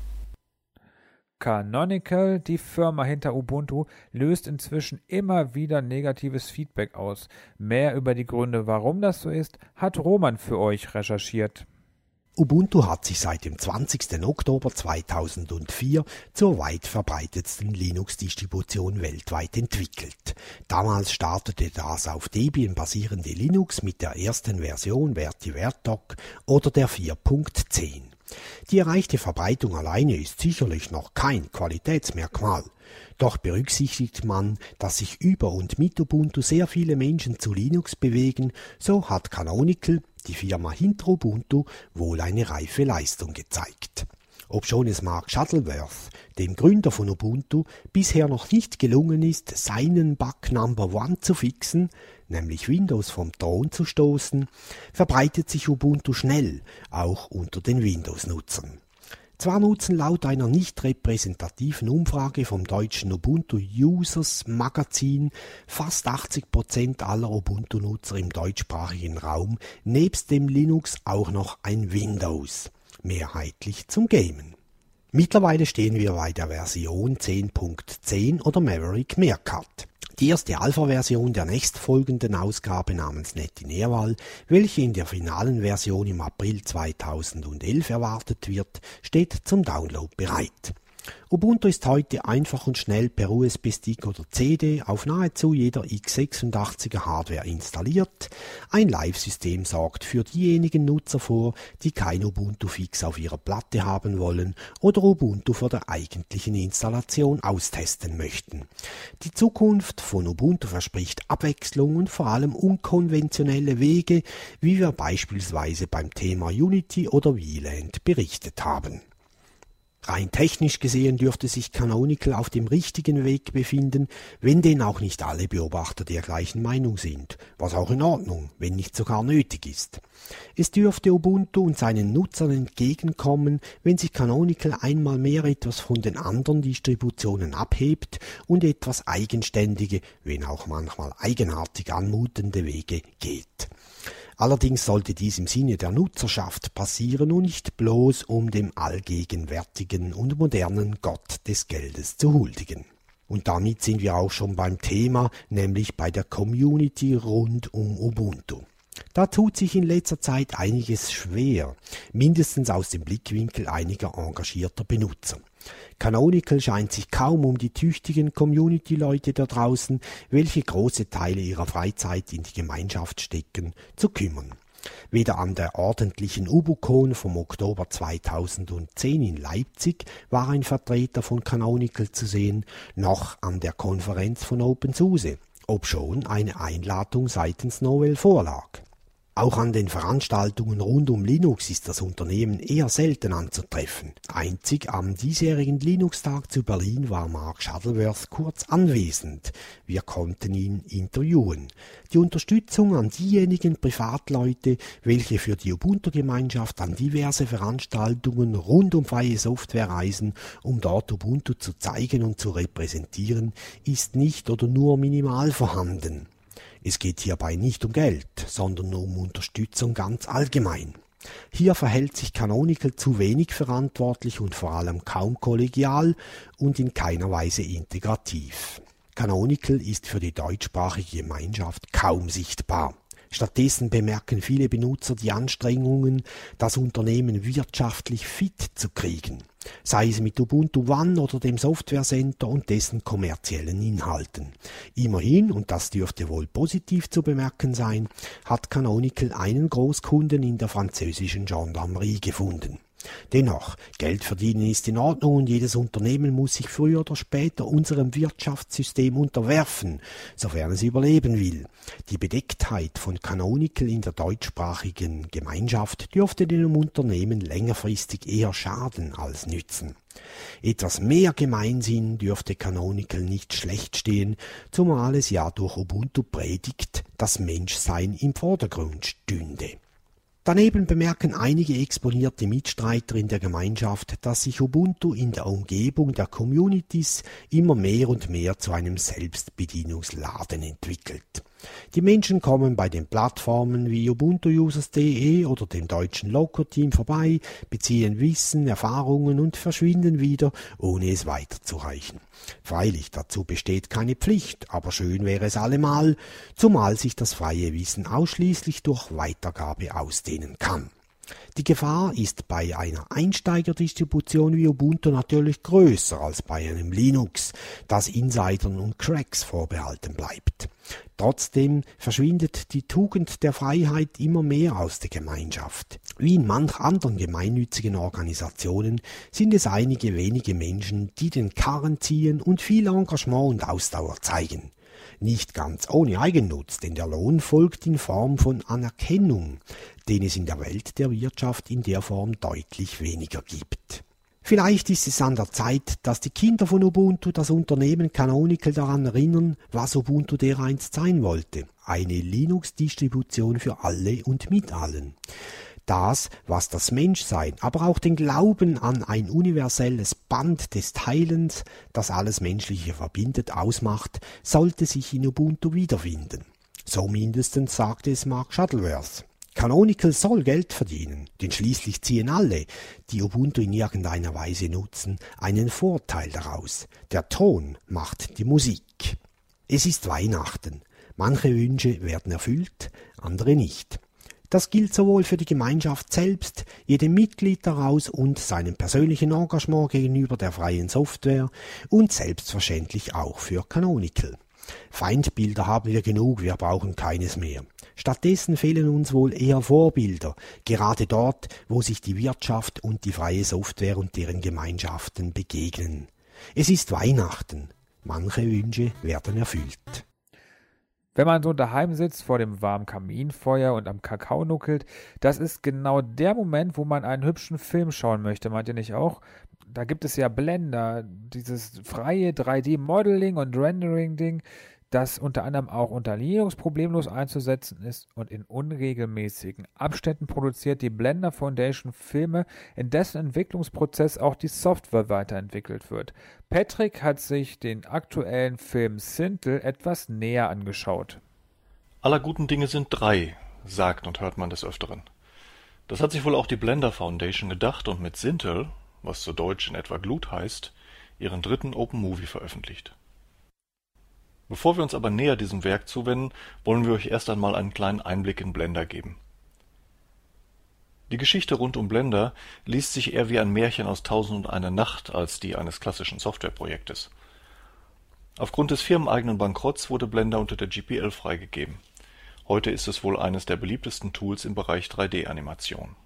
Canonical, die Firma hinter Ubuntu, löst inzwischen immer wieder negatives Feedback aus. Mehr über die Gründe, warum das so ist, hat Roman für euch recherchiert. Ubuntu hat sich seit dem zwanzigsten Oktober zweitausendvier zur weit verbreitetsten Linux-Distribution weltweit entwickelt. Damals startete das auf Debian basierende Linux mit der ersten Version VertiVertOc oder der vier Punkt zehn. Die erreichte Verbreitung alleine ist sicherlich noch kein Qualitätsmerkmal. Doch berücksichtigt man, dass sich über und mit Ubuntu sehr viele Menschen zu Linux bewegen, so hat Canonical, die Firma hinter Ubuntu, wohl eine reife Leistung gezeigt. Obschon es Mark Shuttleworth, dem Gründer von Ubuntu, bisher noch nicht gelungen ist, seinen Bug Number One zu fixen, nämlich Windows vom Thron zu stoßen, verbreitet sich Ubuntu schnell, auch unter den Windows-Nutzern. Zwar nutzen laut einer nicht repräsentativen Umfrage vom deutschen Ubuntu Users Magazin fast achtzig Prozent aller Ubuntu-Nutzer im deutschsprachigen Raum nebst dem Linux auch noch ein Windows, mehrheitlich zum Gamen. Mittlerweile stehen wir bei der Version zehn Punkt zehn oder Maverick Meerkat. Die erste Alpha-Version der nächstfolgenden Ausgabe namens Netinerval, welche in der finalen Version im April zweitausendelf erwartet wird, steht zum Download bereit. Ubuntu ist heute einfach und schnell per U S B-Stick oder C D auf nahezu jeder x sechsundachtziger Hardware installiert. Ein Live-System sorgt für diejenigen Nutzer vor, die kein Ubuntu-Fix auf ihrer Platte haben wollen oder Ubuntu vor der eigentlichen Installation austesten möchten. Die Zukunft von Ubuntu verspricht Abwechslung und vor allem unkonventionelle Wege, wie wir beispielsweise beim Thema Unity oder Wieland berichtet haben. Rein technisch gesehen dürfte sich Canonical auf dem richtigen Weg befinden, wenn denn auch nicht alle Beobachter der gleichen Meinung sind, was auch in Ordnung, wenn nicht sogar nötig ist. Es dürfte Ubuntu und seinen Nutzern entgegenkommen, wenn sich Canonical einmal mehr etwas von den anderen Distributionen abhebt und etwas eigenständige, wenn auch manchmal eigenartig anmutende Wege geht. Allerdings sollte dies im Sinne der Nutzerschaft passieren und nicht bloß um dem allgegenwärtigen und modernen Gott des Geldes zu huldigen. Und damit sind wir auch schon beim Thema, nämlich bei der Community rund um Ubuntu. Da tut sich in letzter Zeit einiges schwer, mindestens aus dem Blickwinkel einiger engagierter Benutzer. Canonical scheint sich kaum um die tüchtigen Community-Leute da draußen, welche große Teile ihrer Freizeit in die Gemeinschaft stecken, zu kümmern. Weder an der ordentlichen UbuCon vom Oktober zweitausendzehn in Leipzig war ein Vertreter von Canonical zu sehen, noch an der Konferenz von OpenSUSE, obschon eine Einladung seitens Novell vorlag. Auch an den Veranstaltungen rund um Linux ist das Unternehmen eher selten anzutreffen. Einzig am diesjährigen Linux-Tag zu Berlin war Mark Shuttleworth kurz anwesend. Wir konnten ihn interviewen. Die Unterstützung an diejenigen Privatleute, welche für die Ubuntu-Gemeinschaft an diverse Veranstaltungen rund um freie Software reisen, um dort Ubuntu zu zeigen und zu repräsentieren, ist nicht oder nur minimal vorhanden. Es geht hierbei nicht um Geld, sondern um Unterstützung ganz allgemein. Hier verhält sich Canonical zu wenig verantwortlich und vor allem kaum kollegial und in keiner Weise integrativ. Canonical ist für die deutschsprachige Gemeinschaft kaum sichtbar. Stattdessen bemerken viele Benutzer die Anstrengungen, das Unternehmen wirtschaftlich fit zu kriegen, sei es mit Ubuntu One oder dem Software Center und dessen kommerziellen Inhalten. Immerhin, und das dürfte wohl positiv zu bemerken sein, hat Canonical einen Großkunden in der französischen Gendarmerie gefunden. Dennoch, Geld verdienen ist in Ordnung und jedes Unternehmen muss sich früher oder später unserem Wirtschaftssystem unterwerfen, sofern es überleben will. Die Bedecktheit von Canonical in der deutschsprachigen Gemeinschaft dürfte dem Unternehmen längerfristig eher schaden als nützen. Etwas mehr Gemeinsinn dürfte Canonical nicht schlecht stehen, zumal es ja durch Ubuntu predigt, dass Menschsein im Vordergrund stünde. Daneben bemerken einige exponierte Mitstreiter in der Gemeinschaft, dass sich Ubuntu in der Umgebung der Communities immer mehr und mehr zu einem Selbstbedienungsladen entwickelt. Die Menschen kommen bei den Plattformen wie ubuntu users punkt de oder dem deutschen Loco-Team vorbei, beziehen Wissen, Erfahrungen und verschwinden wieder, ohne es weiterzureichen. Freilich, dazu besteht keine Pflicht, aber schön wäre es allemal, zumal sich das freie Wissen ausschließlich durch Weitergabe ausdehnen kann. Die Gefahr ist bei einer Einsteigerdistribution wie Ubuntu natürlich größer als bei einem Linux, das Insidern und Cracks vorbehalten bleibt. Trotzdem verschwindet die Tugend der Freiheit immer mehr aus der Gemeinschaft. Wie in manch anderen gemeinnützigen Organisationen sind es einige wenige Menschen, die den Karren ziehen und viel Engagement und Ausdauer zeigen. Nicht ganz ohne Eigennutz, denn der Lohn folgt in Form von Anerkennung, den es in der Welt der Wirtschaft in der Form deutlich weniger gibt. Vielleicht ist es an der Zeit, dass die Kinder von Ubuntu das Unternehmen Canonical daran erinnern, was Ubuntu dereinst sein wollte. Eine Linux-Distribution für alle und mit allen. Das, was das Menschsein, aber auch den Glauben an ein universelles Band des Teilens, das alles Menschliche verbindet, ausmacht, sollte sich in Ubuntu wiederfinden. So mindestens sagte es Mark Shuttleworth. Canonical soll Geld verdienen, denn schließlich ziehen alle, die Ubuntu in irgendeiner Weise nutzen, einen Vorteil daraus. Der Ton macht die Musik. Es ist Weihnachten. Manche Wünsche werden erfüllt, andere nicht. Das gilt sowohl für die Gemeinschaft selbst, jedem Mitglied daraus und seinem persönlichen Engagement gegenüber der freien Software und selbstverständlich auch für Canonical. Feindbilder haben wir genug, wir brauchen keines mehr. Stattdessen fehlen uns wohl eher Vorbilder, gerade dort, wo sich die Wirtschaft und die freie Software und deren Gemeinschaften begegnen. Es ist Weihnachten. Manche Wünsche werden erfüllt. Wenn man so daheim sitzt vor dem warmen Kaminfeuer und am Kakao nuckelt, das ist genau der Moment, wo man einen hübschen Film schauen möchte, meint ihr nicht auch? Da gibt es ja Blender, dieses freie drei D-Modeling und Rendering-Ding, das unter anderem auch unter Linux problemlos einzusetzen ist, und in unregelmäßigen Abständen produziert die Blender Foundation Filme, in dessen Entwicklungsprozess auch die Software weiterentwickelt wird. Patrick hat sich den aktuellen Film Sintel etwas näher angeschaut. Aller guten Dinge sind drei, sagt und hört man des Öfteren. Das hat sich wohl auch die Blender Foundation gedacht und mit Sintel, was zu Deutsch in etwa Glut heißt, ihren dritten Open Movie veröffentlicht. Bevor wir uns aber näher diesem Werk zuwenden, wollen wir euch erst einmal einen kleinen Einblick in Blender geben. Die Geschichte rund um Blender liest sich eher wie ein Märchen aus Tausend und eine Nacht als die eines klassischen Softwareprojektes. Aufgrund des firmeneigenen Bankrotts wurde Blender unter der G P L freigegeben. Heute ist es wohl eines der beliebtesten Tools im Bereich drei D-Animation.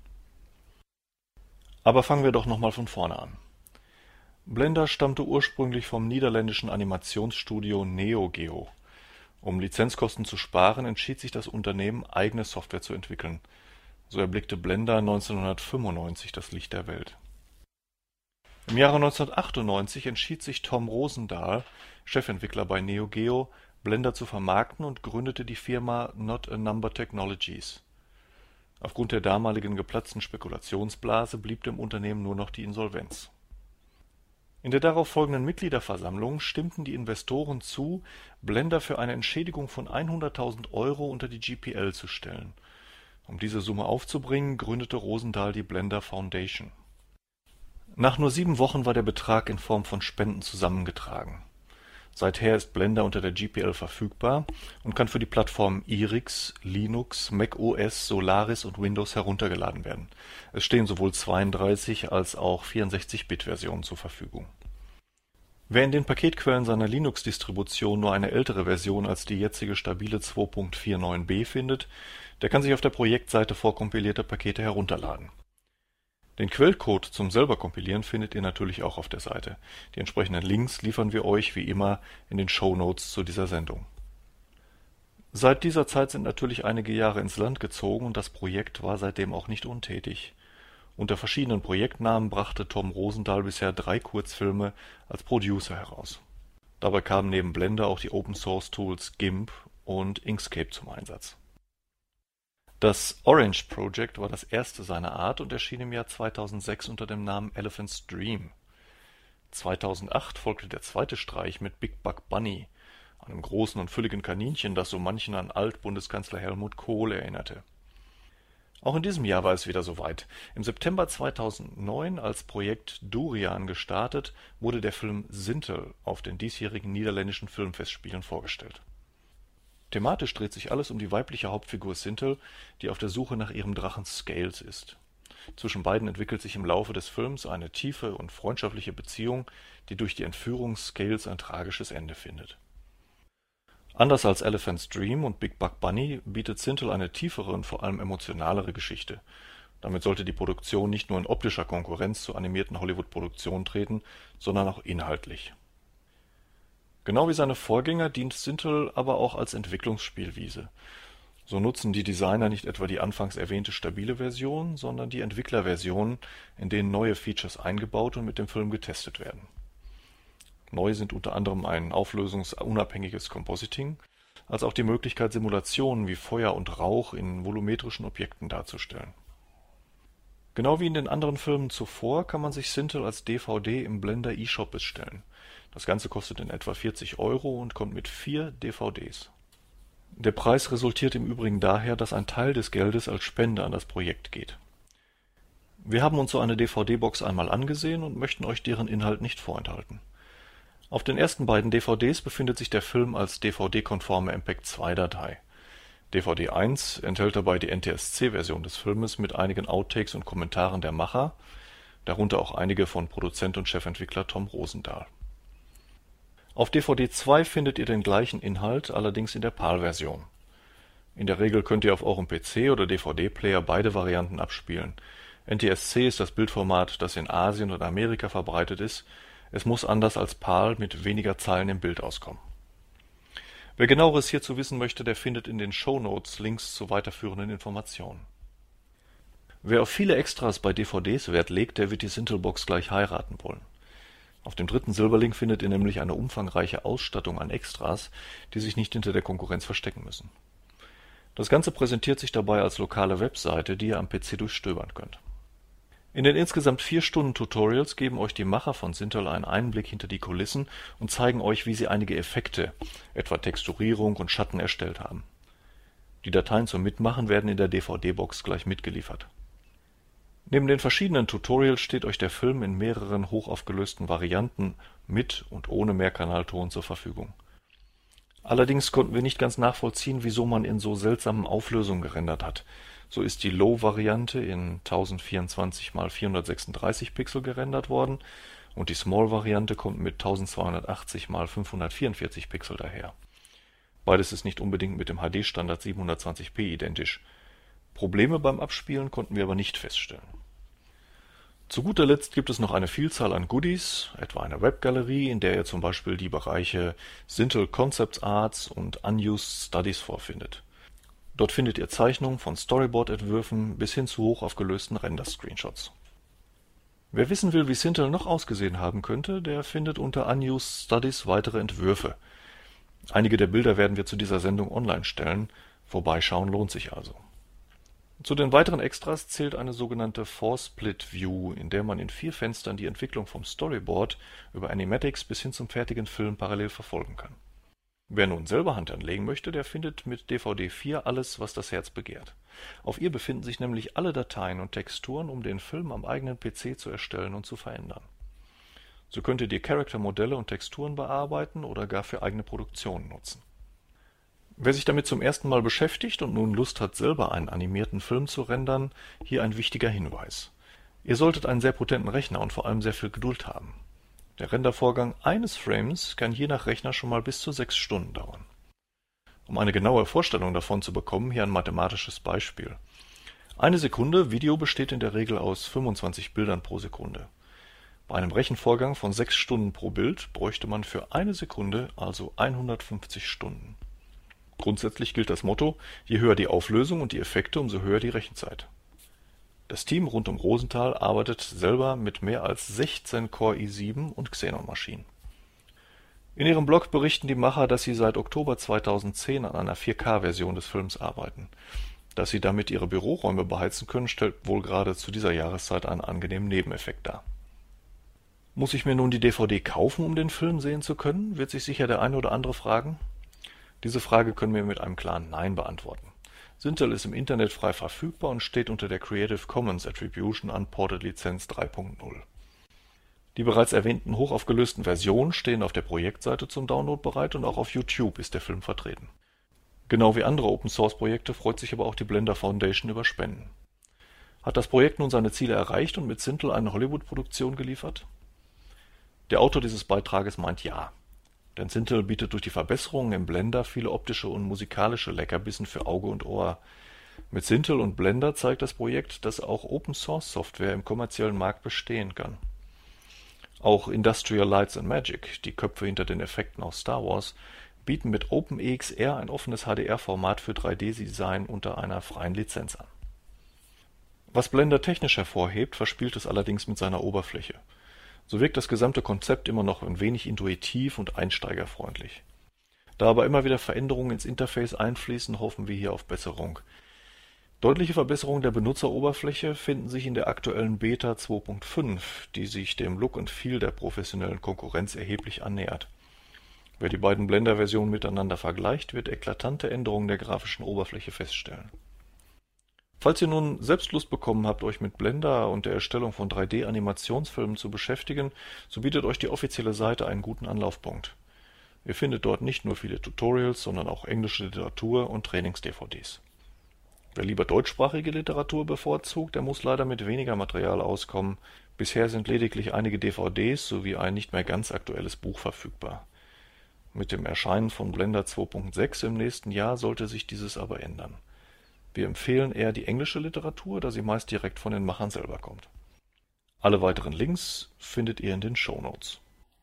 Aber fangen wir doch nochmal von vorne an. Blender stammte ursprünglich vom niederländischen Animationsstudio Neo Geo. Um Lizenzkosten zu sparen, entschied sich das Unternehmen, eigene Software zu entwickeln. So erblickte Blender neunzehnhundertfünfundneunzig das Licht der Welt. Im Jahre neunzehnhundertachtundneunzig entschied sich Tom Rosendahl, Chefentwickler bei Neo Geo, Blender zu vermarkten und gründete die Firma Not a Number Technologies. Aufgrund der damaligen geplatzten Spekulationsblase blieb dem Unternehmen nur noch die Insolvenz. In der darauf folgenden Mitgliederversammlung stimmten die Investoren zu, Blender für eine Entschädigung von hunderttausend Euro unter die G P L zu stellen. Um diese Summe aufzubringen, gründete Rosendahl die Blender Foundation. Nach nur sieben Wochen war der Betrag in Form von Spenden zusammengetragen. Seither ist Blender unter der G P L verfügbar und kann für die Plattformen Irix, Linux, macOS, Solaris und Windows heruntergeladen werden. Es stehen sowohl zweiunddreißig als auch vierundsechzig Bit Versionen zur Verfügung. Wer in den Paketquellen seiner Linux-Distribution nur eine ältere Version als die jetzige stabile zwei Punkt neunundvierzig b findet, der kann sich auf der Projektseite vorkompilierte Pakete herunterladen. Den Quellcode zum selber kompilieren findet ihr natürlich auch auf der Seite. Die entsprechenden Links liefern wir euch wie immer in den Shownotes zu dieser Sendung. Seit dieser Zeit sind natürlich einige Jahre ins Land gezogen und das Projekt war seitdem auch nicht untätig. Unter verschiedenen Projektnamen brachte Tom Rosendahl bisher drei Kurzfilme als Producer heraus. Dabei kamen neben Blender auch die Open-Source-Tools GIMP und Inkscape zum Einsatz. Das Orange Project war das erste seiner Art und erschien im Jahr zweitausendsechs unter dem Namen Elephant's Dream. zweitausendacht folgte der zweite Streich mit Big Buck Bunny, einem großen und fülligen Kaninchen, das so manchen an Alt-Bundeskanzler Helmut Kohl erinnerte. Auch in diesem Jahr war es wieder soweit. Im September zweitausendneun, als Projekt Durian gestartet, wurde der Film Sintel auf den diesjährigen niederländischen Filmfestspielen vorgestellt. Thematisch dreht sich alles um die weibliche Hauptfigur Sintel, die auf der Suche nach ihrem Drachen Scales ist. Zwischen beiden entwickelt sich im Laufe des Films eine tiefe und freundschaftliche Beziehung, die durch die Entführung Scales ein tragisches Ende findet. Anders als Elephant's Dream und Big Buck Bunny bietet Sintel eine tiefere und vor allem emotionalere Geschichte. Damit sollte die Produktion nicht nur in optischer Konkurrenz zu animierten Hollywood-Produktionen treten, sondern auch inhaltlich. Genau wie seine Vorgänger dient Sintel aber auch als Entwicklungsspielwiese. So nutzen die Designer nicht etwa die anfangs erwähnte stabile Version, sondern die Entwicklerversionen, in denen neue Features eingebaut und mit dem Film getestet werden. Neu sind unter anderem ein auflösungsunabhängiges Compositing, als auch die Möglichkeit, Simulationen wie Feuer und Rauch in volumetrischen Objekten darzustellen. Genau wie in den anderen Filmen zuvor kann man sich Sintel als D V D im Blender eShop bestellen. Das Ganze kostet in etwa vierzig Euro und kommt mit vier D V Ds. Der Preis resultiert im Übrigen daher, dass ein Teil des Geldes als Spende an das Projekt geht. Wir haben uns so eine D V D-Box einmal angesehen und möchten euch deren Inhalt nicht vorenthalten. Auf den ersten beiden D V Ds befindet sich der Film als D V D-konforme M P E G zwei Datei. D V D eins enthält dabei die N T S C-Version des Filmes mit einigen Outtakes und Kommentaren der Macher, darunter auch einige von Produzent und Chefentwickler Tom Rosendahl. Auf D V D zwei findet ihr den gleichen Inhalt, allerdings in der PAL-Version. In der Regel könnt ihr auf eurem P C oder D V D-Player beide Varianten abspielen. N T S C ist das Bildformat, das in Asien und Amerika verbreitet ist. Es muss anders als PAL mit weniger Zeilen im Bild auskommen. Wer Genaueres hierzu wissen möchte, der findet in den Shownotes Links zu weiterführenden Informationen. Wer auf viele Extras bei D V Ds Wert legt, der wird die Sintelbox gleich heiraten wollen. Auf dem dritten Silberlink findet ihr nämlich eine umfangreiche Ausstattung an Extras, die sich nicht hinter der Konkurrenz verstecken müssen. Das Ganze präsentiert sich dabei als lokale Webseite, die ihr am P C durchstöbern könnt. In den insgesamt vier Stunden Tutorials geben euch die Macher von Sintel einen Einblick hinter die Kulissen und zeigen euch, wie sie einige Effekte, etwa Texturierung und Schatten, erstellt haben. Die Dateien zum Mitmachen werden in der D V D-Box gleich mitgeliefert. Neben den verschiedenen Tutorials steht euch der Film in mehreren hochaufgelösten Varianten mit und ohne Mehrkanalton zur Verfügung. Allerdings konnten wir nicht ganz nachvollziehen, wieso man in so seltsamen Auflösungen gerendert hat. So ist die Low-Variante in tausendvierundzwanzig mal vierhundertsechsunddreißig Pixel gerendert worden und die Small-Variante kommt mit tausendzweihundertachtzig mal fünfhundertvierundvierzig Pixel daher. Beides ist nicht unbedingt mit dem H D-Standard siebenhundertzwanzig p identisch. Probleme beim Abspielen konnten wir aber nicht feststellen. Zu guter Letzt gibt es noch eine Vielzahl an Goodies, etwa eine Webgalerie, in der ihr zum Beispiel die Bereiche Sintel Concept Arts und Unused Studies vorfindet. Dort findet ihr Zeichnungen von Storyboard-Entwürfen bis hin zu hochaufgelösten Render-Screenshots. Wer wissen will, wie Sintel noch ausgesehen haben könnte, der findet unter Unused Studies weitere Entwürfe. Einige der Bilder werden wir zu dieser Sendung online stellen, vorbeischauen lohnt sich also. Zu den weiteren Extras zählt eine sogenannte Four-Split-View, in der man in vier Fenstern die Entwicklung vom Storyboard über Animatics bis hin zum fertigen Film parallel verfolgen kann. Wer nun selber Hand anlegen möchte, der findet mit D V D vier alles, was das Herz begehrt. Auf ihr befinden sich nämlich alle Dateien und Texturen, um den Film am eigenen P C zu erstellen und zu verändern. So könnt ihr die Charaktermodelle und Texturen bearbeiten oder gar für eigene Produktionen nutzen. Wer sich damit zum ersten Mal beschäftigt und nun Lust hat, selber einen animierten Film zu rendern, hier ein wichtiger Hinweis. Ihr solltet einen sehr potenten Rechner und vor allem sehr viel Geduld haben. Der Rendervorgang eines Frames kann je nach Rechner schon mal bis zu sechs Stunden dauern. Um eine genaue Vorstellung davon zu bekommen, hier ein mathematisches Beispiel. Eine Sekunde Video besteht in der Regel aus fünfundzwanzig Bildern pro Sekunde. Bei einem Rechenvorgang von sechs Stunden pro Bild bräuchte man für eine Sekunde also hundertfünfzig Stunden. Grundsätzlich gilt das Motto, je höher die Auflösung und die Effekte, umso höher die Rechenzeit. Das Team rund um Rosenthal arbeitet selber mit mehr als sechzehn Core i sieben und Xenon-Maschinen. In ihrem Blog berichten die Macher, dass sie seit Oktober zweitausendzehn an einer vier K Version des Films arbeiten. Dass sie damit ihre Büroräume beheizen können, stellt wohl gerade zu dieser Jahreszeit einen angenehmen Nebeneffekt dar. Muss ich mir nun die D V D kaufen, um den Film sehen zu können, wird sich sicher der eine oder andere fragen. Diese Frage können wir mit einem klaren Nein beantworten. Sintel ist im Internet frei verfügbar und steht unter der Creative Commons Attribution Unported Lizenz drei Punkt null. Die bereits erwähnten hochaufgelösten Versionen stehen auf der Projektseite zum Download bereit und auch auf YouTube ist der Film vertreten. Genau wie andere Open-Source-Projekte freut sich aber auch die Blender Foundation über Spenden. Hat das Projekt nun seine Ziele erreicht und mit Sintel eine Hollywood-Produktion geliefert? Der Autor dieses Beitrages meint ja. Denn Sintel bietet durch die Verbesserungen im Blender viele optische und musikalische Leckerbissen für Auge und Ohr. Mit Sintel und Blender zeigt das Projekt, dass auch Open-Source-Software im kommerziellen Markt bestehen kann. Auch Industrial Lights and Magic, die Köpfe hinter den Effekten aus Star Wars, bieten mit OpenEXR ein offenes H D R-Format für drei D-Design unter einer freien Lizenz an. Was Blender technisch hervorhebt, verspielt es allerdings mit seiner Oberfläche. So wirkt das gesamte Konzept immer noch ein wenig intuitiv und einsteigerfreundlich. Da aber immer wieder Veränderungen ins Interface einfließen, hoffen wir hier auf Besserung. Deutliche Verbesserungen der Benutzeroberfläche finden sich in der aktuellen Beta zwei Punkt fünf, die sich dem Look und Feel der professionellen Konkurrenz erheblich annähert. Wer die beiden Blender-Versionen miteinander vergleicht, wird eklatante Änderungen der grafischen Oberfläche feststellen. Falls ihr nun selbst Lust bekommen habt, euch mit Blender und der Erstellung von drei D-Animationsfilmen zu beschäftigen, so bietet euch die offizielle Seite einen guten Anlaufpunkt. Ihr findet dort nicht nur viele Tutorials, sondern auch englische Literatur und Trainings-D V Ds. Wer lieber deutschsprachige Literatur bevorzugt, der muss leider mit weniger Material auskommen. Bisher sind lediglich einige D V Ds sowie ein nicht mehr ganz aktuelles Buch verfügbar. Mit dem Erscheinen von Blender zwei Punkt sechs im nächsten Jahr sollte sich dieses aber ändern. Wir empfehlen eher die englische Literatur, da sie meist direkt von den Machern selber kommt. Alle weiteren Links findet ihr in den Shownotes.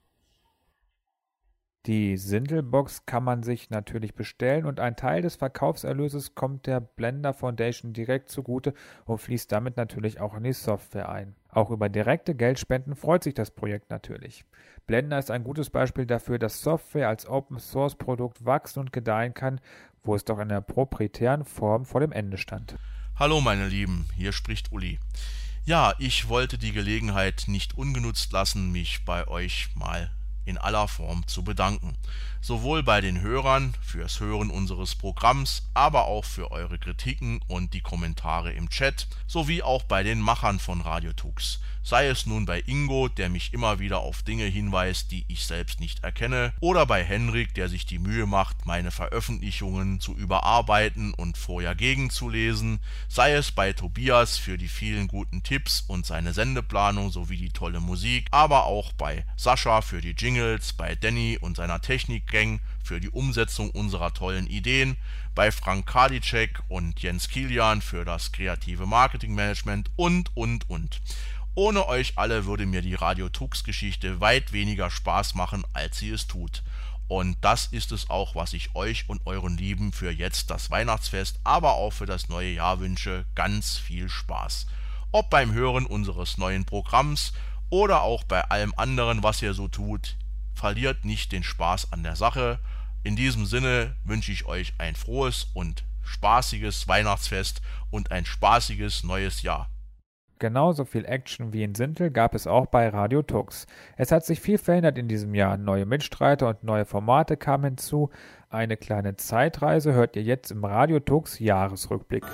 Die Sintelbox kann man sich natürlich bestellen und ein Teil des Verkaufserlöses kommt der Blender Foundation direkt zugute und fließt damit natürlich auch in die Software ein. Auch über direkte Geldspenden freut sich das Projekt natürlich. Blender ist ein gutes Beispiel dafür, dass Software als Open-Source-Produkt wachsen und gedeihen kann, wo es doch in der proprietären Form vor dem Ende stand. Hallo meine Lieben, hier spricht Uli. Ja, ich wollte die Gelegenheit nicht ungenutzt lassen, mich bei euch mal in aller Form zu bedanken. Sowohl bei den Hörern fürs Hören unseres Programms, aber auch für eure Kritiken und die Kommentare im Chat, sowie auch bei den Machern von Radio Tux. Sei es nun bei Ingo, der mich immer wieder auf Dinge hinweist, die ich selbst nicht erkenne, oder bei Henrik, der sich die Mühe macht, meine Veröffentlichungen zu überarbeiten und vorher gegenzulesen, sei es bei Tobias für die vielen guten Tipps und seine Sendeplanung sowie die tolle Musik, aber auch bei Sascha für die Jingles, bei Danny und seiner Technikgang für die Umsetzung unserer tollen Ideen, bei Frank Kardicek und Jens Kilian für das kreative Marketingmanagement und, und, und. Ohne euch alle würde mir die Radio Tux Geschichte weit weniger Spaß machen, als sie es tut. Und das ist es auch, was ich euch und euren Lieben für jetzt das Weihnachtsfest, aber auch für das neue Jahr wünsche. Ganz viel Spaß. Ob beim Hören unseres neuen Programms oder auch bei allem anderen, was ihr so tut, verliert nicht den Spaß an der Sache. In diesem Sinne wünsche ich euch ein frohes und spaßiges Weihnachtsfest und ein spaßiges neues Jahr. Genauso viel Action wie in Sintel gab es auch bei Radio Tux. Es hat sich viel verändert in diesem Jahr. Neue Mitstreiter und neue Formate kamen hinzu. Eine kleine Zeitreise hört ihr jetzt im Radio Tux Jahresrückblick.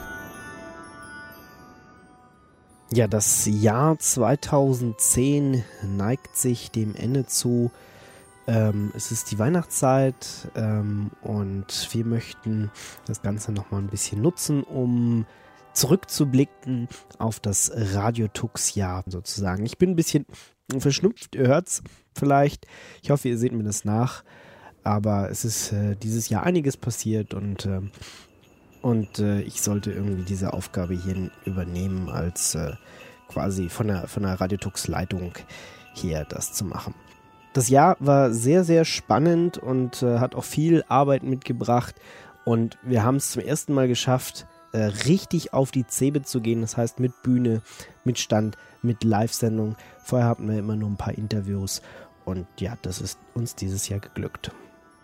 Ja, das Jahr zweitausendzehn neigt sich dem Ende zu. Ähm, es ist die Weihnachtszeit ähm, und wir möchten das Ganze nochmal ein bisschen nutzen, um zurückzublicken auf das Radio Tux Jahr sozusagen. Ich bin ein bisschen verschnupft, ihr hört's vielleicht. Ich hoffe, ihr seht mir das nach. Aber es ist äh, dieses Jahr einiges passiert und, äh, und äh, ich sollte irgendwie diese Aufgabe hier übernehmen, als äh, quasi von der, von der Radio Tux Leitung hier das zu machen. Das Jahr war sehr, sehr spannend und äh, hat auch viel Arbeit mitgebracht und wir haben es zum ersten Mal geschafft, äh, richtig auf die Zebe zu gehen, das heißt mit Bühne, mit Stand, mit Live-Sendung. Vorher hatten wir immer nur ein paar Interviews und ja, das ist uns dieses Jahr geglückt.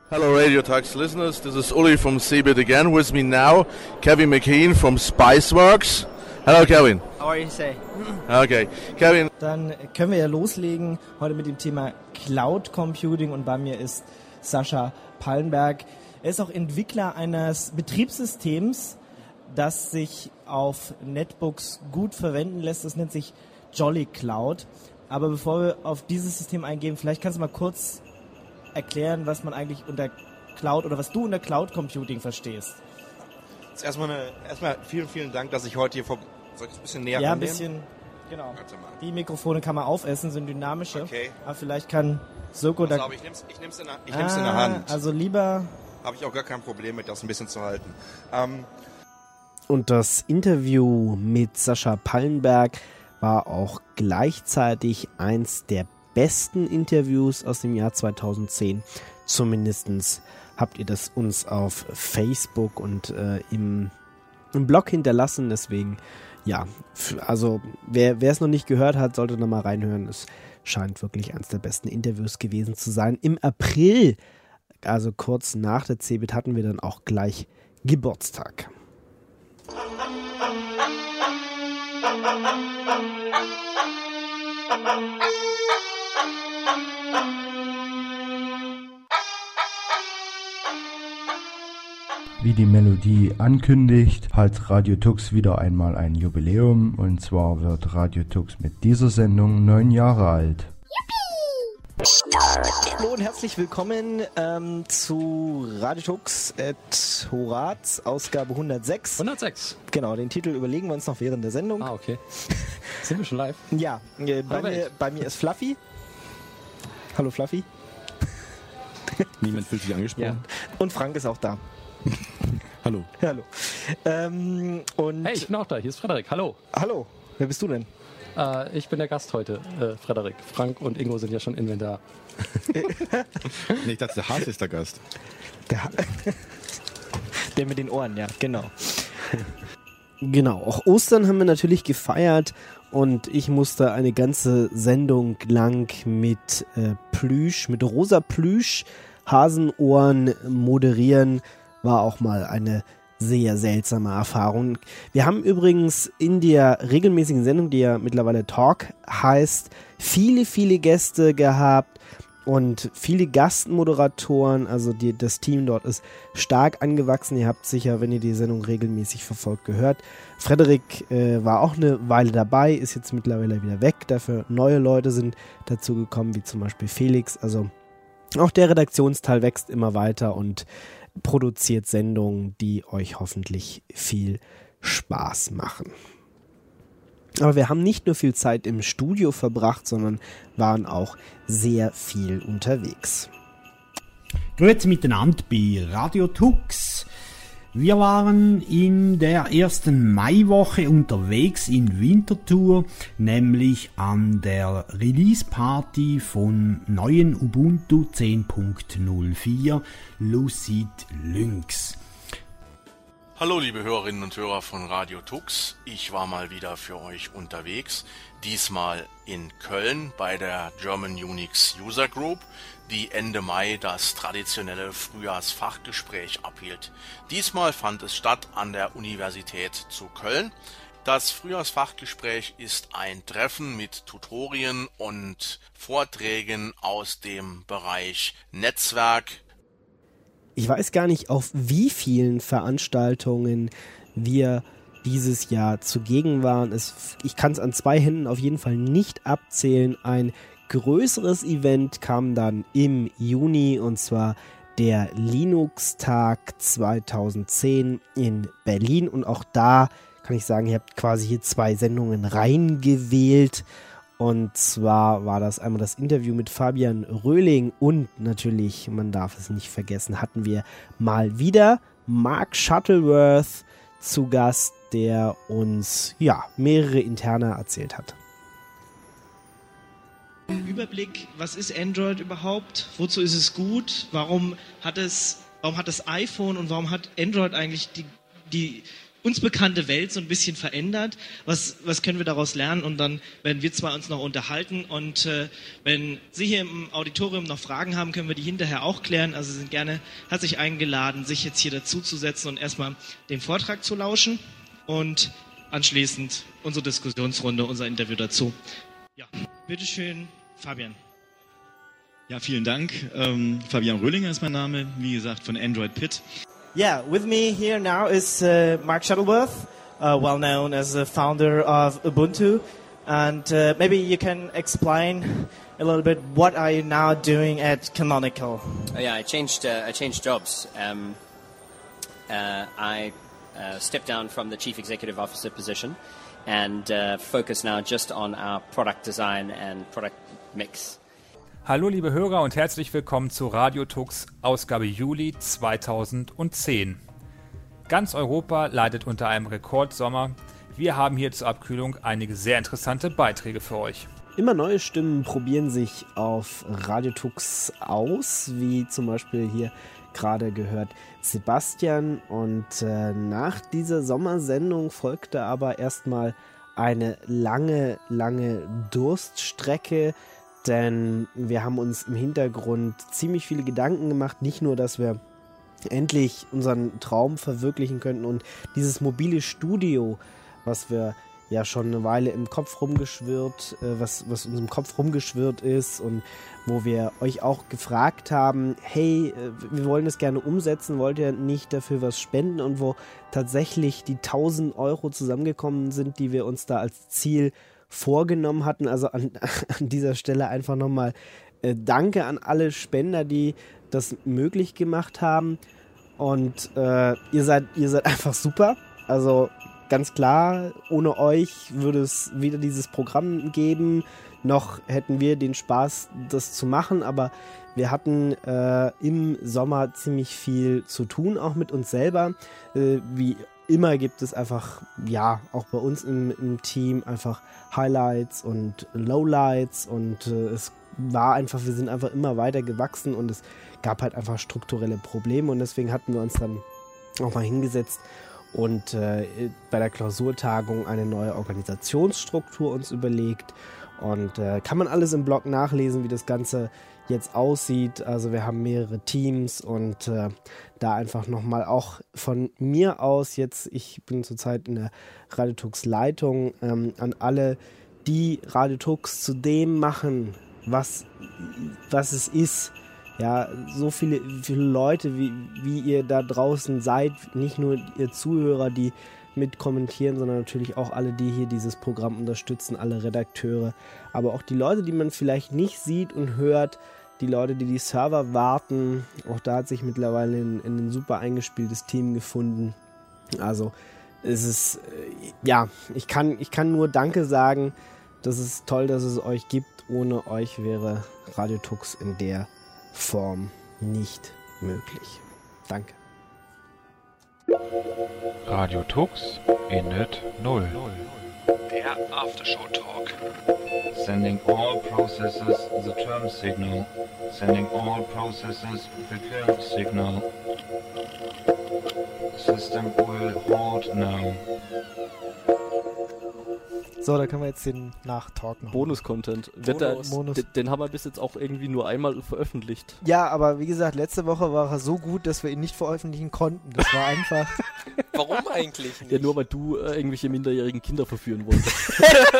Hello Radio Tux listeners, this is Uli from Seabird again. With me now, Kevin McKean from Spiceworks. Hello Kevin. How are you say? Okay, Kevin. Dann können wir ja loslegen heute mit dem Thema Cloud Computing und bei mir ist Sascha Pallenberg. Er ist auch Entwickler eines Betriebssystems, das sich auf Netbooks gut verwenden lässt. Das nennt sich Jolly Cloud. Aber bevor wir auf dieses System eingehen, vielleicht kannst du mal kurz erklären, was man eigentlich unter Cloud oder was du unter Cloud Computing verstehst. Das ist erstmal, eine, erstmal vielen, vielen Dank, dass ich heute hier vor... Soll ich ein bisschen näher Ja, ein rannehmen? bisschen, genau. Die Mikrofone kann man aufessen, sind dynamische. Okay. Aber vielleicht kann Soko da... Aber ich nehm's, ich nehm's, in, der, ich nehm's ah, in der Hand. Also lieber... Habe ich auch gar kein Problem mit, das ein bisschen zu halten. Ähm, Und das Interview mit Sascha Pallenberg war auch gleichzeitig eins der besten Interviews aus dem Jahr zweitausendzehn. Zumindest habt ihr das uns auf Facebook und äh, im, im Blog hinterlassen. Deswegen, ja, f- also wer wer es noch nicht gehört hat, sollte noch mal reinhören. Es scheint wirklich eines der besten Interviews gewesen zu sein. Im April, also kurz nach der Cebit, hatten wir dann auch gleich Geburtstag. Wie die Melodie ankündigt, hat Radio Tux wieder einmal ein Jubiläum, und zwar wird Radio Tux mit dieser Sendung neun Jahre alt. Hallo und herzlich willkommen ähm, zu Radio Tux at Horaz, Ausgabe hundertsechs. hundertsechs. Genau, den Titel überlegen wir uns noch während der Sendung. Ah, okay. Sind wir schon live? Ja, äh, bei, Hallo, mir, bei mir ist Fluffy. Hallo Fluffy. Niemand fühlt sich angesprochen. Ja. Und Frank ist auch da. Hallo. Hallo. Ähm, und Hey, ich bin auch da. Hier ist Frederik. Hallo. Hallo. Wer bist du denn? Äh, ich bin der Gast heute, äh, Frederik. Frank und Ingo sind ja schon Inventar. Nee, ich dachte, der Hase ist der Gast. Der, ha- der mit den Ohren, ja, genau. Genau, auch Ostern haben wir natürlich gefeiert und ich musste eine ganze Sendung lang mit äh, Plüsch, mit rosa Plüsch, Hasenohren moderieren. War auch mal eine sehr seltsame Erfahrung. Wir haben übrigens in der regelmäßigen Sendung, die ja mittlerweile Talk heißt, viele, viele Gäste gehabt und viele Gastmoderatoren. Also die, das Team dort ist stark angewachsen. Ihr habt sicher, wenn ihr die Sendung regelmäßig verfolgt, gehört. Frederik äh, war auch eine Weile dabei, ist jetzt mittlerweile wieder weg. Dafür neue Leute sind dazu gekommen, wie zum Beispiel Felix. Also auch der Redaktionsteil wächst immer weiter und produziert Sendungen, die euch hoffentlich viel Spaß machen. Aber wir haben nicht nur viel Zeit im Studio verbracht, sondern waren auch sehr viel unterwegs. Grüezi miteinander bei Radio Tux. Wir waren in der ersten Maiwoche unterwegs in Winterthur, nämlich an der Release-Party von neuen Ubuntu zehn Punkt null vier Lucid Lynx. Hallo liebe Hörerinnen und Hörer von Radio Tux, ich war mal wieder für euch unterwegs, diesmal in Köln bei der German Unix User Group, die Ende Mai das traditionelle Frühjahrsfachgespräch abhielt. Diesmal fand es statt an der Universität zu Köln. Das Frühjahrsfachgespräch ist ein Treffen mit Tutorien und Vorträgen aus dem Bereich Netzwerk. Ich weiß gar nicht, auf wie vielen Veranstaltungen wir dieses Jahr zugegen waren. Es, ich kann es an zwei Händen auf jeden Fall nicht abzählen. Ein größeres Event kam dann im Juni, und zwar der Linux-Tag zweitausendzehn in Berlin. Und auch da kann ich sagen, ihr habt quasi hier zwei Sendungen reingewählt. Und zwar war das einmal das Interview mit Fabian Röhling und natürlich, man darf es nicht vergessen, hatten wir mal wieder Mark Shuttleworth zu Gast, der uns ja mehrere Interne erzählt hat. Überblick, was ist Android überhaupt? Wozu ist es gut? Warum hat es, warum hat das iPhone und warum hat Android eigentlich die, die uns bekannte Welt so ein bisschen verändert. Was, was können wir daraus lernen? Und dann werden wir zwei uns noch unterhalten. Und äh, wenn Sie hier im Auditorium noch Fragen haben, können wir die hinterher auch klären. Also Sie sind gerne herzlich eingeladen, sich jetzt hier dazuzusetzen und erstmal dem Vortrag zu lauschen. Und anschließend unsere Diskussionsrunde, unser Interview dazu. Ja, bitteschön, Fabian. Ja, vielen Dank. Ähm, Fabian Röhlinger ist mein Name, wie gesagt, von Android Pit. Yeah, with me here now is uh, Mark Shuttleworth, uh, well known as the founder of Ubuntu. And uh, maybe you can explain a little bit, what are you now doing at Canonical? Oh, yeah, I changed, uh, I changed jobs. Um, uh, I uh, stepped down from the Chief Executive Officer position and uh, focus now just on our product design and product mix. Hallo liebe Hörer und herzlich willkommen zu Radio Tux Ausgabe Juli zweitausendzehn. Ganz Europa leidet unter einem Rekordsommer. Wir haben hier zur Abkühlung einige sehr interessante Beiträge für euch. Immer neue Stimmen probieren sich auf Radio Tux aus, wie zum Beispiel hier gerade gehört Sebastian. Und äh, nach dieser Sommersendung folgte aber erstmal eine lange, lange Durststrecke. Denn wir haben uns im Hintergrund ziemlich viele Gedanken gemacht. Nicht nur, dass wir endlich unseren Traum verwirklichen könnten und dieses mobile Studio, was wir ja schon eine Weile im Kopf rumgeschwirrt, äh, was, was uns im Kopf rumgeschwirrt ist und wo wir euch auch gefragt haben, hey, äh, wir wollen das gerne umsetzen, wollt ihr nicht dafür was spenden? Und wo tatsächlich die tausend Euro zusammengekommen sind, die wir uns da als Ziel vorgenommen hatten. Also an, an dieser Stelle einfach nochmal äh, Danke an alle Spender, die das möglich gemacht haben. Und äh, ihr seid, ihr seid einfach super. Also ganz klar, ohne euch würde es weder dieses Programm geben, noch hätten wir den Spaß, das zu machen. Aber wir hatten äh, im Sommer ziemlich viel zu tun, auch mit uns selber. Äh, wie immer gibt es einfach, ja, auch bei uns im, im Team einfach Highlights und Lowlights und äh, es war einfach, wir sind einfach immer weiter gewachsen und es gab halt einfach strukturelle Probleme und deswegen hatten wir uns dann auch mal hingesetzt und äh, bei der Klausurtagung eine neue Organisationsstruktur uns überlegt und äh, kann man alles im Blog nachlesen, wie das Ganze jetzt aussieht. Also wir haben mehrere Teams und äh, da einfach nochmal auch von mir aus jetzt, ich bin zurzeit in der Radio Tux Leitung, ähm, an alle, die Radio Tux zu dem machen, was, was es ist. Ja, so viele, viele Leute, wie, wie ihr da draußen seid, nicht nur ihr Zuhörer, die mit kommentieren, sondern natürlich auch alle, die hier dieses Programm unterstützen, alle Redakteure, aber auch die Leute, die man vielleicht nicht sieht und hört, die Leute, die die Server warten, auch da hat sich mittlerweile ein, ein super eingespieltes Team gefunden. Also es ist, äh, ja, ich kann, ich kann nur Danke sagen. Das ist toll, dass es euch gibt. Ohne euch wäre Radio Tux in der Form nicht möglich. Danke. Radio Tux, Init null. Der Aftershow Talk. Sending all processes the term signal. Sending all processes the current signal. System will hold now. So, da können wir jetzt den Nachtalk machen. Bonus-Content. Bonus. Bonus. Den, den haben wir bis jetzt auch irgendwie nur einmal veröffentlicht. Ja, aber wie gesagt, letzte Woche war er so gut, dass wir ihn nicht veröffentlichen konnten. Das war einfach... Warum eigentlich nicht? Ja, nur weil du äh, irgendwelche minderjährigen Kinder verführen wolltest.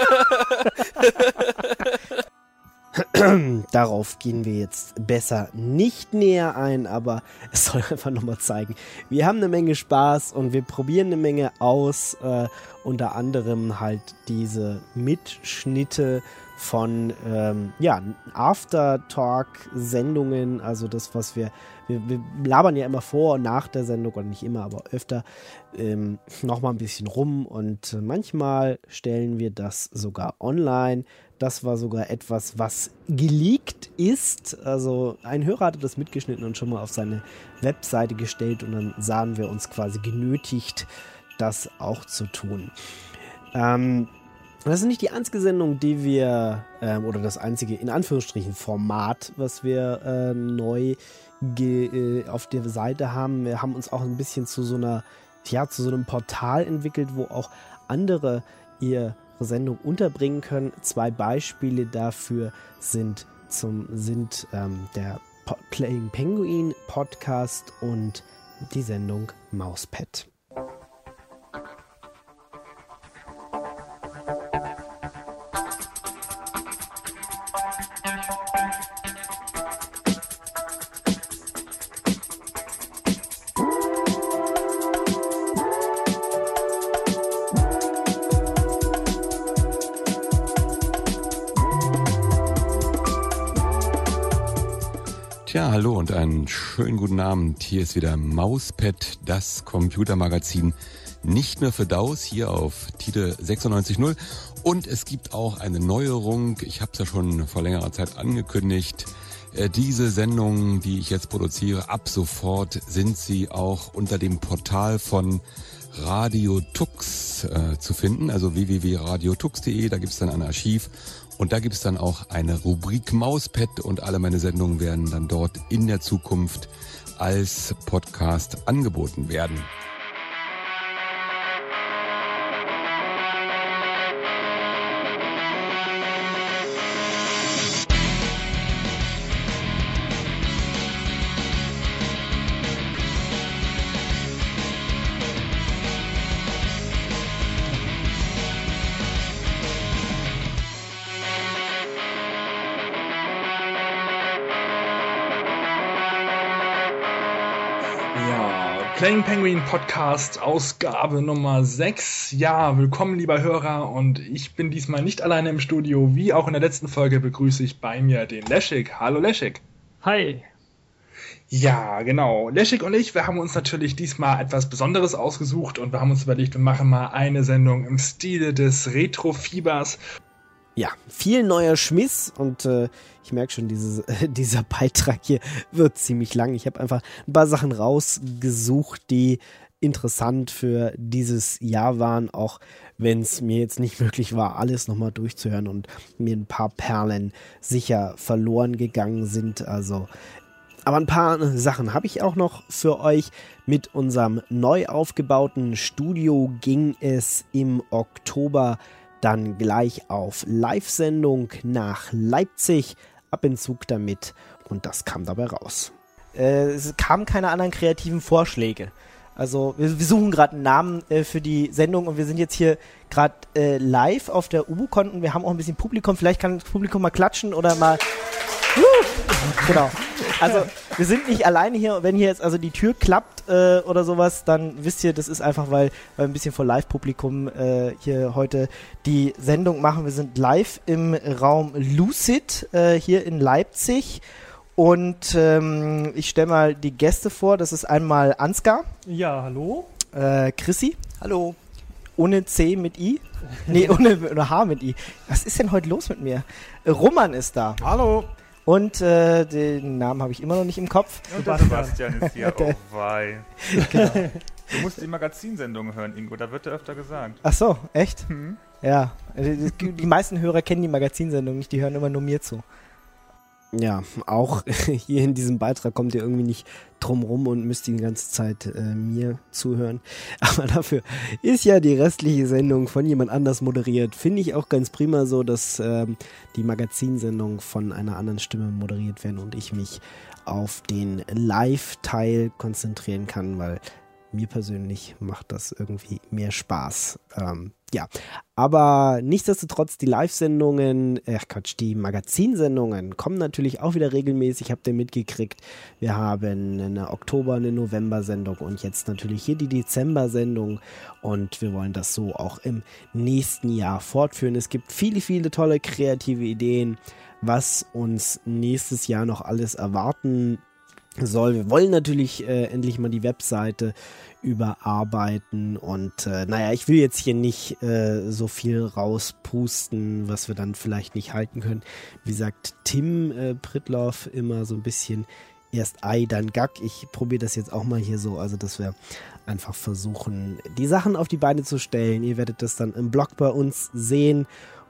Darauf gehen wir jetzt besser nicht näher ein, aber es soll einfach nochmal zeigen, wir haben eine Menge Spaß und wir probieren eine Menge aus, äh, unter anderem halt diese Mitschnitte von ähm, ja, After-Talk-Sendungen, also das, was wir, wir, wir labern ja immer vor und nach der Sendung, oder nicht immer, aber öfter ähm, nochmal ein bisschen rum und äh, manchmal stellen wir das sogar online. Das war sogar etwas, was geleakt ist. Also ein Hörer hatte das mitgeschnitten und schon mal auf seine Webseite gestellt und dann sahen wir uns quasi genötigt, das auch zu tun. Ähm, das ist nicht die einzige Sendung, die wir, ähm, oder das einzige, in Anführungsstrichen, Format, was wir äh, neu ge- äh, auf der Seite haben. Wir haben uns auch ein bisschen zu so einer, ja, zu so einem Portal entwickelt, wo auch andere ihre Sendung unterbringen können. Zwei Beispiele dafür sind, zum, sind ähm, der po- Playing Penguin Podcast und die Sendung Mauspad. Tja, hallo und einen schönen guten Abend. Hier ist wieder Mauspad, das Computermagazin, nicht nur für D A Os, hier auf Tide sechsundneunzig Komma null. Und es gibt auch eine Neuerung, ich habe es ja schon vor längerer Zeit angekündigt. Äh, diese Sendungen, die ich jetzt produziere, ab sofort sind sie auch unter dem Portal von Radio Tux äh, zu finden, also w w w punkt radio tux punkt d e, da gibt es dann ein Archiv. Und da gibt es dann auch eine Rubrik Mauspad und alle meine Sendungen werden dann dort in der Zukunft als Podcast angeboten werden. Playing Penguin Podcast, Ausgabe Nummer sechs. Ja, willkommen lieber Hörer, und ich bin diesmal nicht alleine im Studio. Wie auch in der letzten Folge begrüße ich bei mir den Leszek. Hallo Leszek. Hi. Ja, genau. Leszek und ich, wir haben uns natürlich diesmal etwas Besonderes ausgesucht und wir haben uns überlegt, wir machen mal eine Sendung im Stile des Retro-Fiebers. Ja, viel neuer Schmiss und äh, ich merke schon, dieses, äh, dieser Beitrag hier wird ziemlich lang. Ich habe einfach ein paar Sachen rausgesucht, die interessant für dieses Jahr waren, auch wenn es mir jetzt nicht möglich war, alles nochmal durchzuhören und mir ein paar Perlen sicher verloren gegangen sind. Also, aber ein paar Sachen habe ich auch noch für euch. Mit unserem neu aufgebauten Studio ging es im Oktober dann gleich auf Live-Sendung nach Leipzig, ab in Zug damit, und das kam dabei raus. Äh, es kamen keine anderen kreativen Vorschläge. Also wir, wir suchen gerade einen Namen äh, für die Sendung und wir sind jetzt hier gerade äh, live auf der UbuCon und wir haben auch ein bisschen Publikum. Vielleicht kann das Publikum mal klatschen oder mal... Genau. Also wir sind nicht alleine hier. Wenn hier jetzt also die Tür klappt äh, oder sowas, dann wisst ihr, das ist einfach, weil wir ein bisschen vor Live-Publikum äh, hier heute die Sendung machen. Wir sind live im Raum Lucid äh, hier in Leipzig. Und ähm, ich stelle mal die Gäste vor. Das ist einmal Ansgar. Ja, hallo. Äh, Chrissy. Hallo. Ohne C mit I. Nee, ohne, ohne H mit I. Was ist denn heute los mit mir? Äh, Roman ist da. Hallo. Und äh, den Namen habe ich immer noch nicht im Kopf. Sebastian, Sebastian ist hier. Oh wei. Genau. Du musst die Magazinsendung hören, Ingo, da wird er öfter gesagt. Ach so, echt? Mhm. Ja, die, die meisten Hörer kennen die Magazinsendung nicht, die hören immer nur mir zu. Ja, auch hier in diesem Beitrag kommt ihr irgendwie nicht drum rum und müsst die ganze Zeit äh, mir zuhören. Aber dafür ist ja die restliche Sendung von jemand anders moderiert. Finde ich auch ganz prima so, dass ähm, die Magazinsendung von einer anderen Stimme moderiert werden und ich mich auf den Live-Teil konzentrieren kann, weil mir persönlich macht das irgendwie mehr Spaß. Ähm, ja, aber nichtsdestotrotz, die Live-Sendungen, äh Quatsch, die Magazinsendungen kommen natürlich auch wieder regelmäßig, habt ihr mitgekriegt. Wir haben eine Oktober-, eine November-Sendung und jetzt natürlich hier die Dezember-Sendung und wir wollen das so auch im nächsten Jahr fortführen. Es gibt viele, viele tolle kreative Ideen, was uns nächstes Jahr noch alles erwarten soll. Wir wollen natürlich äh, endlich mal die Webseite überarbeiten und äh, naja, ich will jetzt hier nicht äh, so viel rauspusten, was wir dann vielleicht nicht halten können. Wie sagt Tim äh, Prittloff immer so ein bisschen erst Ei, dann Gack. Ich probiere das jetzt auch mal hier so, also dass wir einfach versuchen, die Sachen auf die Beine zu stellen. Ihr werdet das dann im Blog bei uns sehen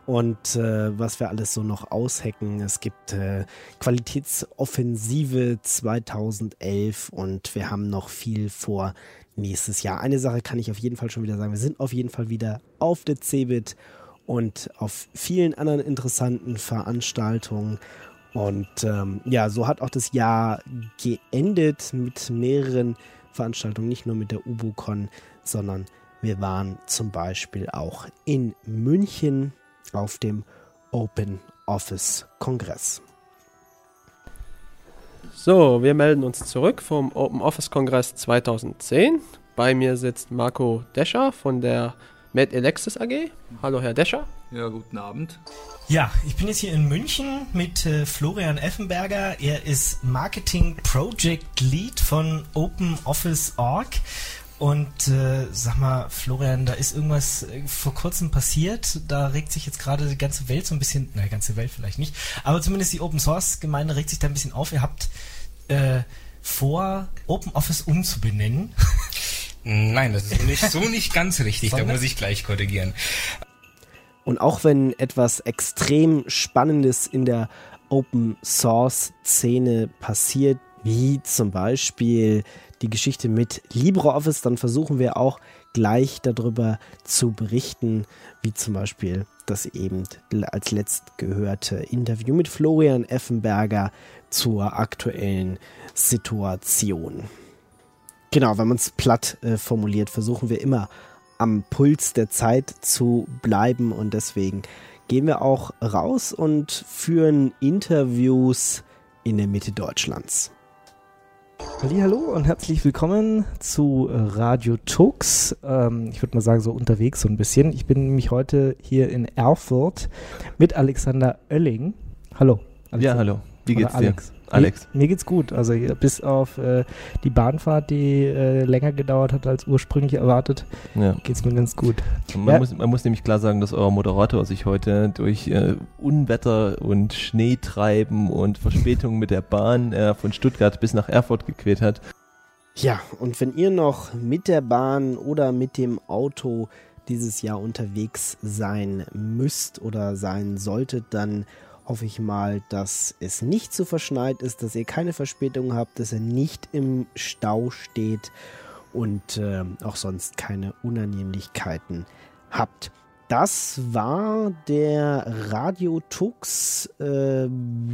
und äh, was wir alles so noch aushacken. Es gibt äh, Qualitätsoffensive zweitausendelf und wir haben noch viel vor nächstes Jahr. Eine Sache kann ich auf jeden Fall schon wieder sagen. Wir sind auf jeden Fall wieder auf der CeBIT und auf vielen anderen interessanten Veranstaltungen. Und ähm, ja, so hat auch das Jahr geendet mit mehreren Veranstaltungen, nicht nur mit der UBOCon, sondern wir waren zum Beispiel auch in München auf dem Open Office Kongress. So, wir melden uns zurück vom Open Office Kongress zweitausendzehn. Bei mir sitzt Marco Descher von der MedElexis A G. Hallo Herr Descher. Ja, guten Abend. Ja, ich bin jetzt hier in München mit äh, Florian Effenberger. Er ist Marketing Project Lead von Open Office Punkt org. Und äh, sag mal, Florian, da ist irgendwas äh, vor kurzem passiert. Da regt sich jetzt gerade die ganze Welt so ein bisschen, na, die ganze Welt vielleicht nicht, aber zumindest die Open Source Gemeinde regt sich da ein bisschen auf. Ihr habt äh, vor, Open Office umzubenennen. Nein, das ist nicht, so nicht ganz richtig. Da muss ich gleich korrigieren. Und auch wenn etwas extrem Spannendes in der Open Source Szene passiert, wie zum Beispiel die Geschichte mit LibreOffice, dann versuchen wir auch gleich darüber zu berichten, wie zum Beispiel das eben als letzt gehörte Interview mit Florian Effenberger zur aktuellen Situation. Genau, wenn man es platt äh, formuliert, versuchen wir immer am Puls der Zeit zu bleiben und deswegen gehen wir auch raus und führen Interviews in der Mitte Deutschlands. Hallo und herzlich willkommen zu Radio Tux. Ähm, ich würde mal sagen, so unterwegs so ein bisschen. Ich bin nämlich heute hier in Erfurt mit Alexander Oelling. Hallo. Alexander. Ja, hallo. Wie geht's Oder Alex. dir? Alex. Mir, mir geht's gut. Also hier, bis auf äh, die Bahnfahrt, die äh, länger gedauert hat als ursprünglich erwartet, ja. geht's mir ganz gut. Man, ja. muss, man muss nämlich klar sagen, dass euer Moderator sich heute durch äh, Unwetter und Schneetreiben und Verspätungen mit der Bahn äh, von Stuttgart bis nach Erfurt gequält hat. Ja, und wenn ihr noch mit der Bahn oder mit dem Auto dieses Jahr unterwegs sein müsst oder sein solltet, dann hoffe ich mal, dass es nicht so verschneit ist, dass ihr keine Verspätung habt, dass ihr nicht im Stau steht und äh, auch sonst keine Unannehmlichkeiten habt. Das war der Radio Tux äh,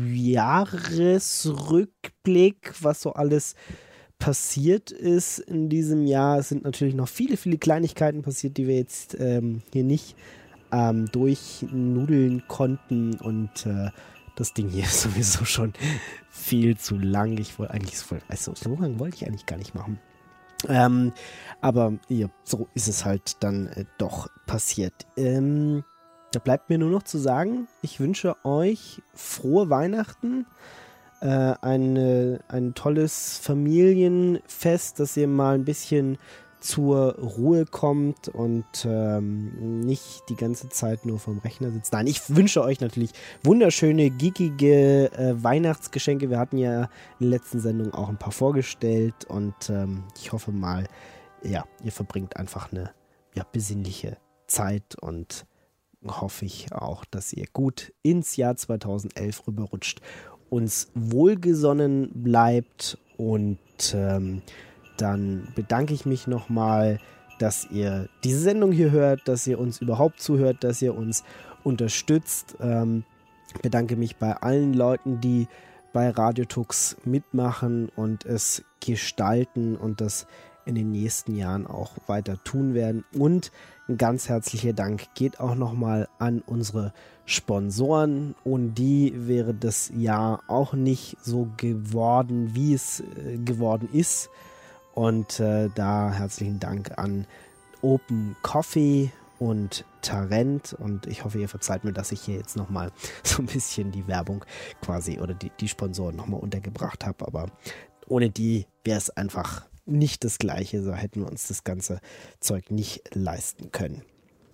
Jahresrückblick, was so alles passiert ist in diesem Jahr. Es sind natürlich noch viele, viele Kleinigkeiten passiert, die wir jetzt ähm, hier nicht Ähm, durchnudeln konnten und äh, das Ding hier ist sowieso schon viel zu lang. Ich wollte eigentlich so, also so lang wollte ich eigentlich gar nicht machen. Ähm, aber ja, so ist es halt dann äh, doch passiert. Ähm, da bleibt mir nur noch zu sagen, ich wünsche euch frohe Weihnachten, äh, eine, ein tolles Familienfest, dass ihr mal ein bisschen zur Ruhe kommt und ähm, nicht die ganze Zeit nur vom Rechner sitzt. Nein, ich wünsche euch natürlich wunderschöne, geekige äh, Weihnachtsgeschenke. Wir hatten ja in der letzten Sendung auch ein paar vorgestellt und ähm, ich hoffe mal, ja, ihr verbringt einfach eine ja, besinnliche Zeit und hoffe ich auch, dass ihr gut ins Jahr zweitausendelf rüberrutscht, uns wohlgesonnen bleibt und ähm, dann bedanke ich mich nochmal, dass ihr diese Sendung hier hört, dass ihr uns überhaupt zuhört, dass ihr uns unterstützt. Ähm, bedanke mich bei allen Leuten, die bei Radio Tux mitmachen und es gestalten und das in den nächsten Jahren auch weiter tun werden. Und ein ganz herzlicher Dank geht auch nochmal an unsere Sponsoren. Ohne die wäre das Jahr auch nicht so geworden, wie es äh, geworden ist. Und äh, da herzlichen Dank an Open Coffee und Tarent. Und ich hoffe, ihr verzeiht mir, dass ich hier jetzt nochmal so ein bisschen die Werbung quasi oder die, die Sponsoren nochmal untergebracht habe. Aber ohne die wäre es einfach nicht das Gleiche. So hätten wir uns das ganze Zeug nicht leisten können.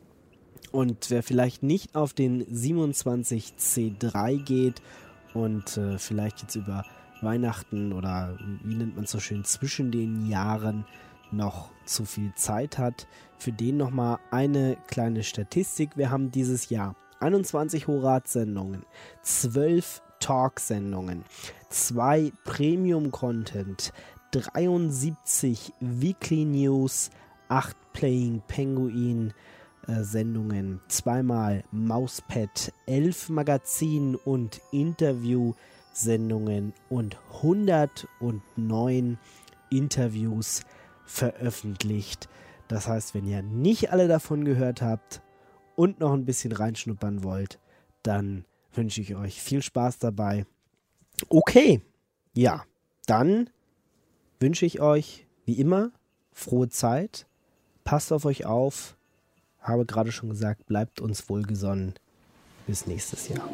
Und wer vielleicht nicht auf den siebenundzwanzig C drei geht und äh, vielleicht jetzt über Weihnachten oder wie nennt man es so schön, zwischen den Jahren noch zu viel Zeit hat. Für den nochmal eine kleine Statistik. Wir haben dieses Jahr einundzwanzig Horaz-Sendungen, zwölf Talk-Sendungen, zwei Premium-Content, dreiundsiebzig Weekly News, acht Playing Penguin äh, Sendungen, zweimal Mauspad, elf Magazin- und Interview-Sendungen und hundertneun Interviews veröffentlicht. Das heißt, wenn ihr nicht alle davon gehört habt und noch ein bisschen reinschnuppern wollt, dann wünsche ich euch viel Spaß dabei. Okay, ja, dann wünsche ich euch wie immer frohe Zeit. Passt auf euch auf. Habe gerade schon gesagt, bleibt uns wohlgesonnen. Bis nächstes Jahr.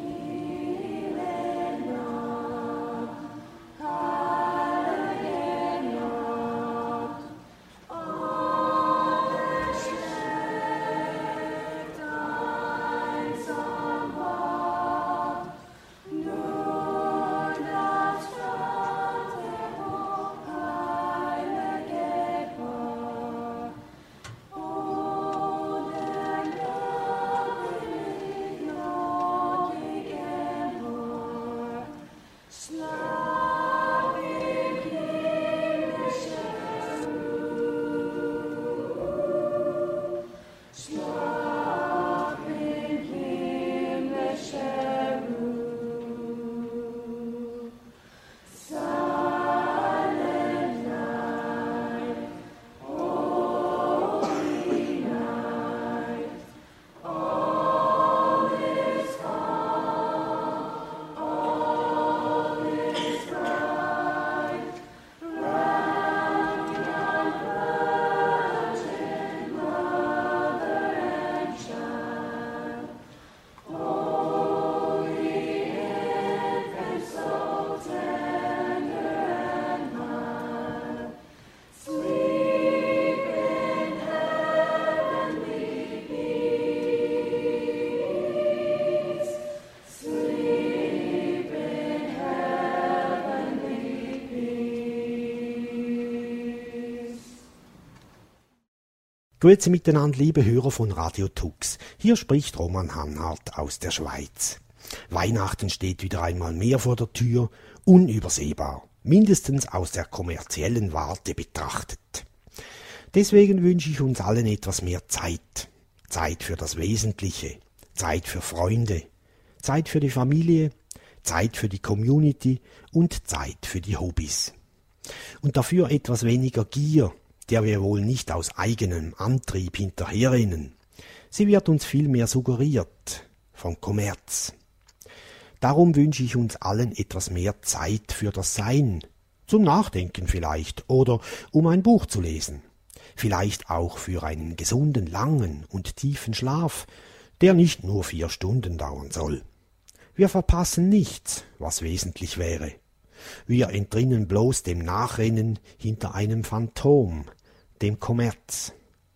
Grüezi miteinander, liebe Hörer von Radio Tux. Hier spricht Roman Hanhardt aus der Schweiz. Weihnachten steht wieder einmal mehr vor der Tür, unübersehbar, mindestens aus der kommerziellen Warte betrachtet. Deswegen wünsche ich uns allen etwas mehr Zeit. Zeit für das Wesentliche, Zeit für Freunde, Zeit für die Familie, Zeit für die Community und Zeit für die Hobbys. Und dafür etwas weniger Gier, der wir wohl nicht aus eigenem Antrieb hinterherrennen. Sie wird uns vielmehr suggeriert vom Kommerz. Darum wünsche ich uns allen etwas mehr Zeit für das Sein, zum Nachdenken vielleicht oder um ein Buch zu lesen. Vielleicht auch für einen gesunden, langen und tiefen Schlaf, der nicht nur vier Stunden dauern soll. Wir verpassen nichts, was wesentlich wäre. Wir entrinnen bloß dem Nachrennen hinter einem Phantom, dem Kommerz.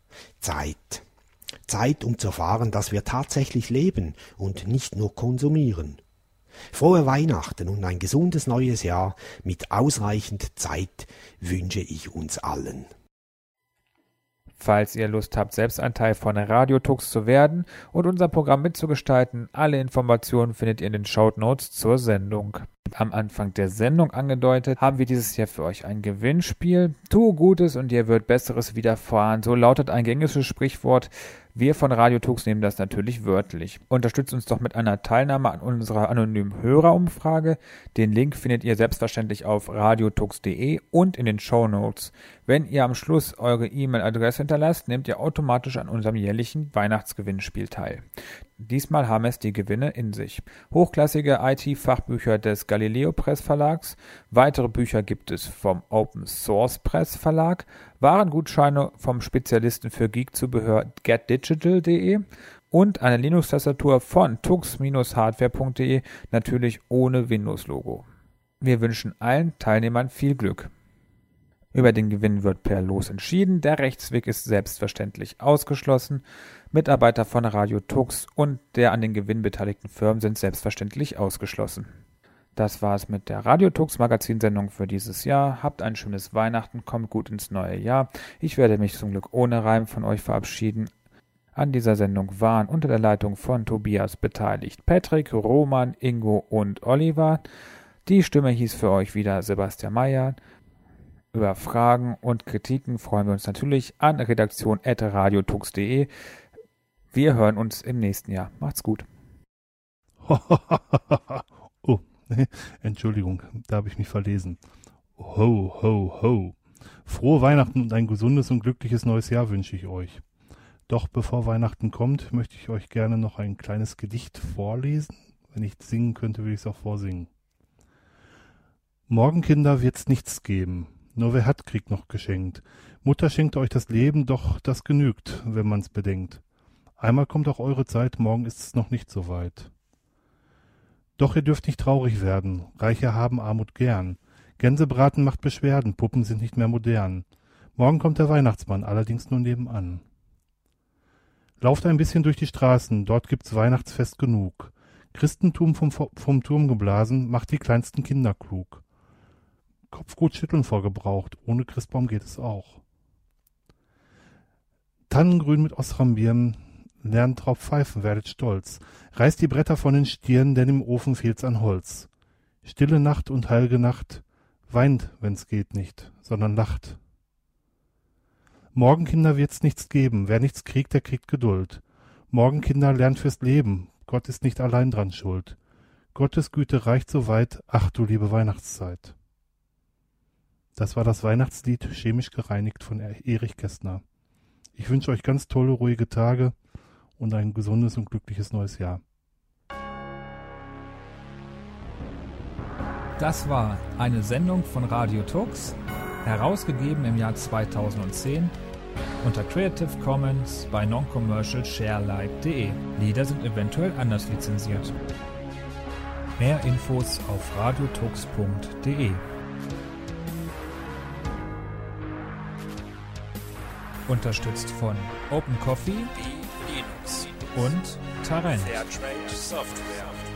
Zeit. Zeit, um zu erfahren, dass wir tatsächlich leben und nicht nur konsumieren. Frohe Weihnachten und ein gesundes neues Jahr mit ausreichend Zeit wünsche ich uns allen. Falls ihr Lust habt, selbst ein Teil von Radio Tux zu werden und unser Programm mitzugestalten, alle Informationen findet ihr in den Shownotes zur Sendung. Am Anfang der Sendung angedeutet, haben wir dieses Jahr für euch ein Gewinnspiel. Tue Gutes und dir wird Besseres widerfahren. So lautet ein gängiges Sprichwort. Wir von Radio Tux nehmen das natürlich wörtlich. Unterstützt uns doch mit einer Teilnahme an unserer anonymen Hörerumfrage. Den Link findet ihr selbstverständlich auf radiotux punkt de und in den Shownotes. Wenn ihr am Schluss eure E-Mail-Adresse hinterlasst, nehmt ihr automatisch an unserem jährlichen Weihnachtsgewinnspiel teil. Diesmal haben es die Gewinne in sich. Hochklassige I T-Fachbücher des Galileo Press Verlags, weitere Bücher gibt es vom Open Source Press Verlag, Warengutscheine vom Spezialisten für Geek-Zubehör get digital punkt de und eine Linux-Tastatur von tux Bindestrich hardware punkt de, natürlich ohne Windows-Logo. Wir wünschen allen Teilnehmern viel Glück. Über den Gewinn wird per Los entschieden, der Rechtsweg ist selbstverständlich ausgeschlossen. Mitarbeiter von Radio Tux und der an den Gewinn beteiligten Firmen sind selbstverständlich ausgeschlossen. Das war's mit der Radio Tux Magazinsendung für dieses Jahr. Habt ein schönes Weihnachten, kommt gut ins neue Jahr. Ich werde mich zum Glück ohne Reim von euch verabschieden. An dieser Sendung waren unter der Leitung von Tobias beteiligt Patrick, Roman, Ingo und Oliver. Die Stimme hieß für euch wieder Sebastian Meyer. Über Fragen und Kritiken freuen wir uns natürlich an redaktion at radiotux punkt de. Wir hören uns im nächsten Jahr. Macht's gut. Oh, Entschuldigung, da habe ich mich verlesen. Ho, ho, ho. Frohe Weihnachten und ein gesundes und glückliches neues Jahr wünsche ich euch. Doch bevor Weihnachten kommt, möchte ich euch gerne noch ein kleines Gedicht vorlesen. Wenn ich singen könnte, würde ich es auch vorsingen. Morgen, Kinder, wird's nichts geben. Nur wer hat, kriegt noch geschenkt. Mutter schenkt euch das Leben, doch das genügt, wenn man's bedenkt. Einmal kommt auch eure Zeit, morgen ist es noch nicht so weit. Doch ihr dürft nicht traurig werden, Reiche haben Armut gern. Gänsebraten macht Beschwerden, Puppen sind nicht mehr modern. Morgen kommt der Weihnachtsmann, allerdings nur nebenan. Lauft ein bisschen durch die Straßen, dort gibt's Weihnachtsfest genug. Christentum vom, vom Turm geblasen, macht die kleinsten Kinder klug. Kopfgut schütteln vorgebraucht, ohne Christbaum geht es auch. Tannengrün mit Osrambirnen, lernt drauf pfeifen, werdet stolz. Reißt die Bretter von den Stirnen, denn im Ofen fehlt's an Holz. Stille Nacht und heilge Nacht, weint, wenn's geht nicht, sondern lacht. Morgen, Kinder, wird's nichts geben, wer nichts kriegt, der kriegt Geduld. Morgen, Kinder, lernt fürs Leben, Gott ist nicht allein dran schuld. Gottes Güte reicht so weit, ach du liebe Weihnachtszeit. Das war das Weihnachtslied Chemisch gereinigt von Erich Kästner. Ich wünsche euch ganz tolle, ruhige Tage und ein gesundes und glückliches neues Jahr. Das war eine Sendung von Radio Tux, herausgegeben im Jahr zweitausendzehn unter Creative Commons bei Non-Commercial Share-Alike punkt de. Lieder sind eventuell anders lizenziert. Mehr Infos auf radiotux punkt de. Unterstützt von Open Coffee, Linux und Tarent. Fairtrade Software.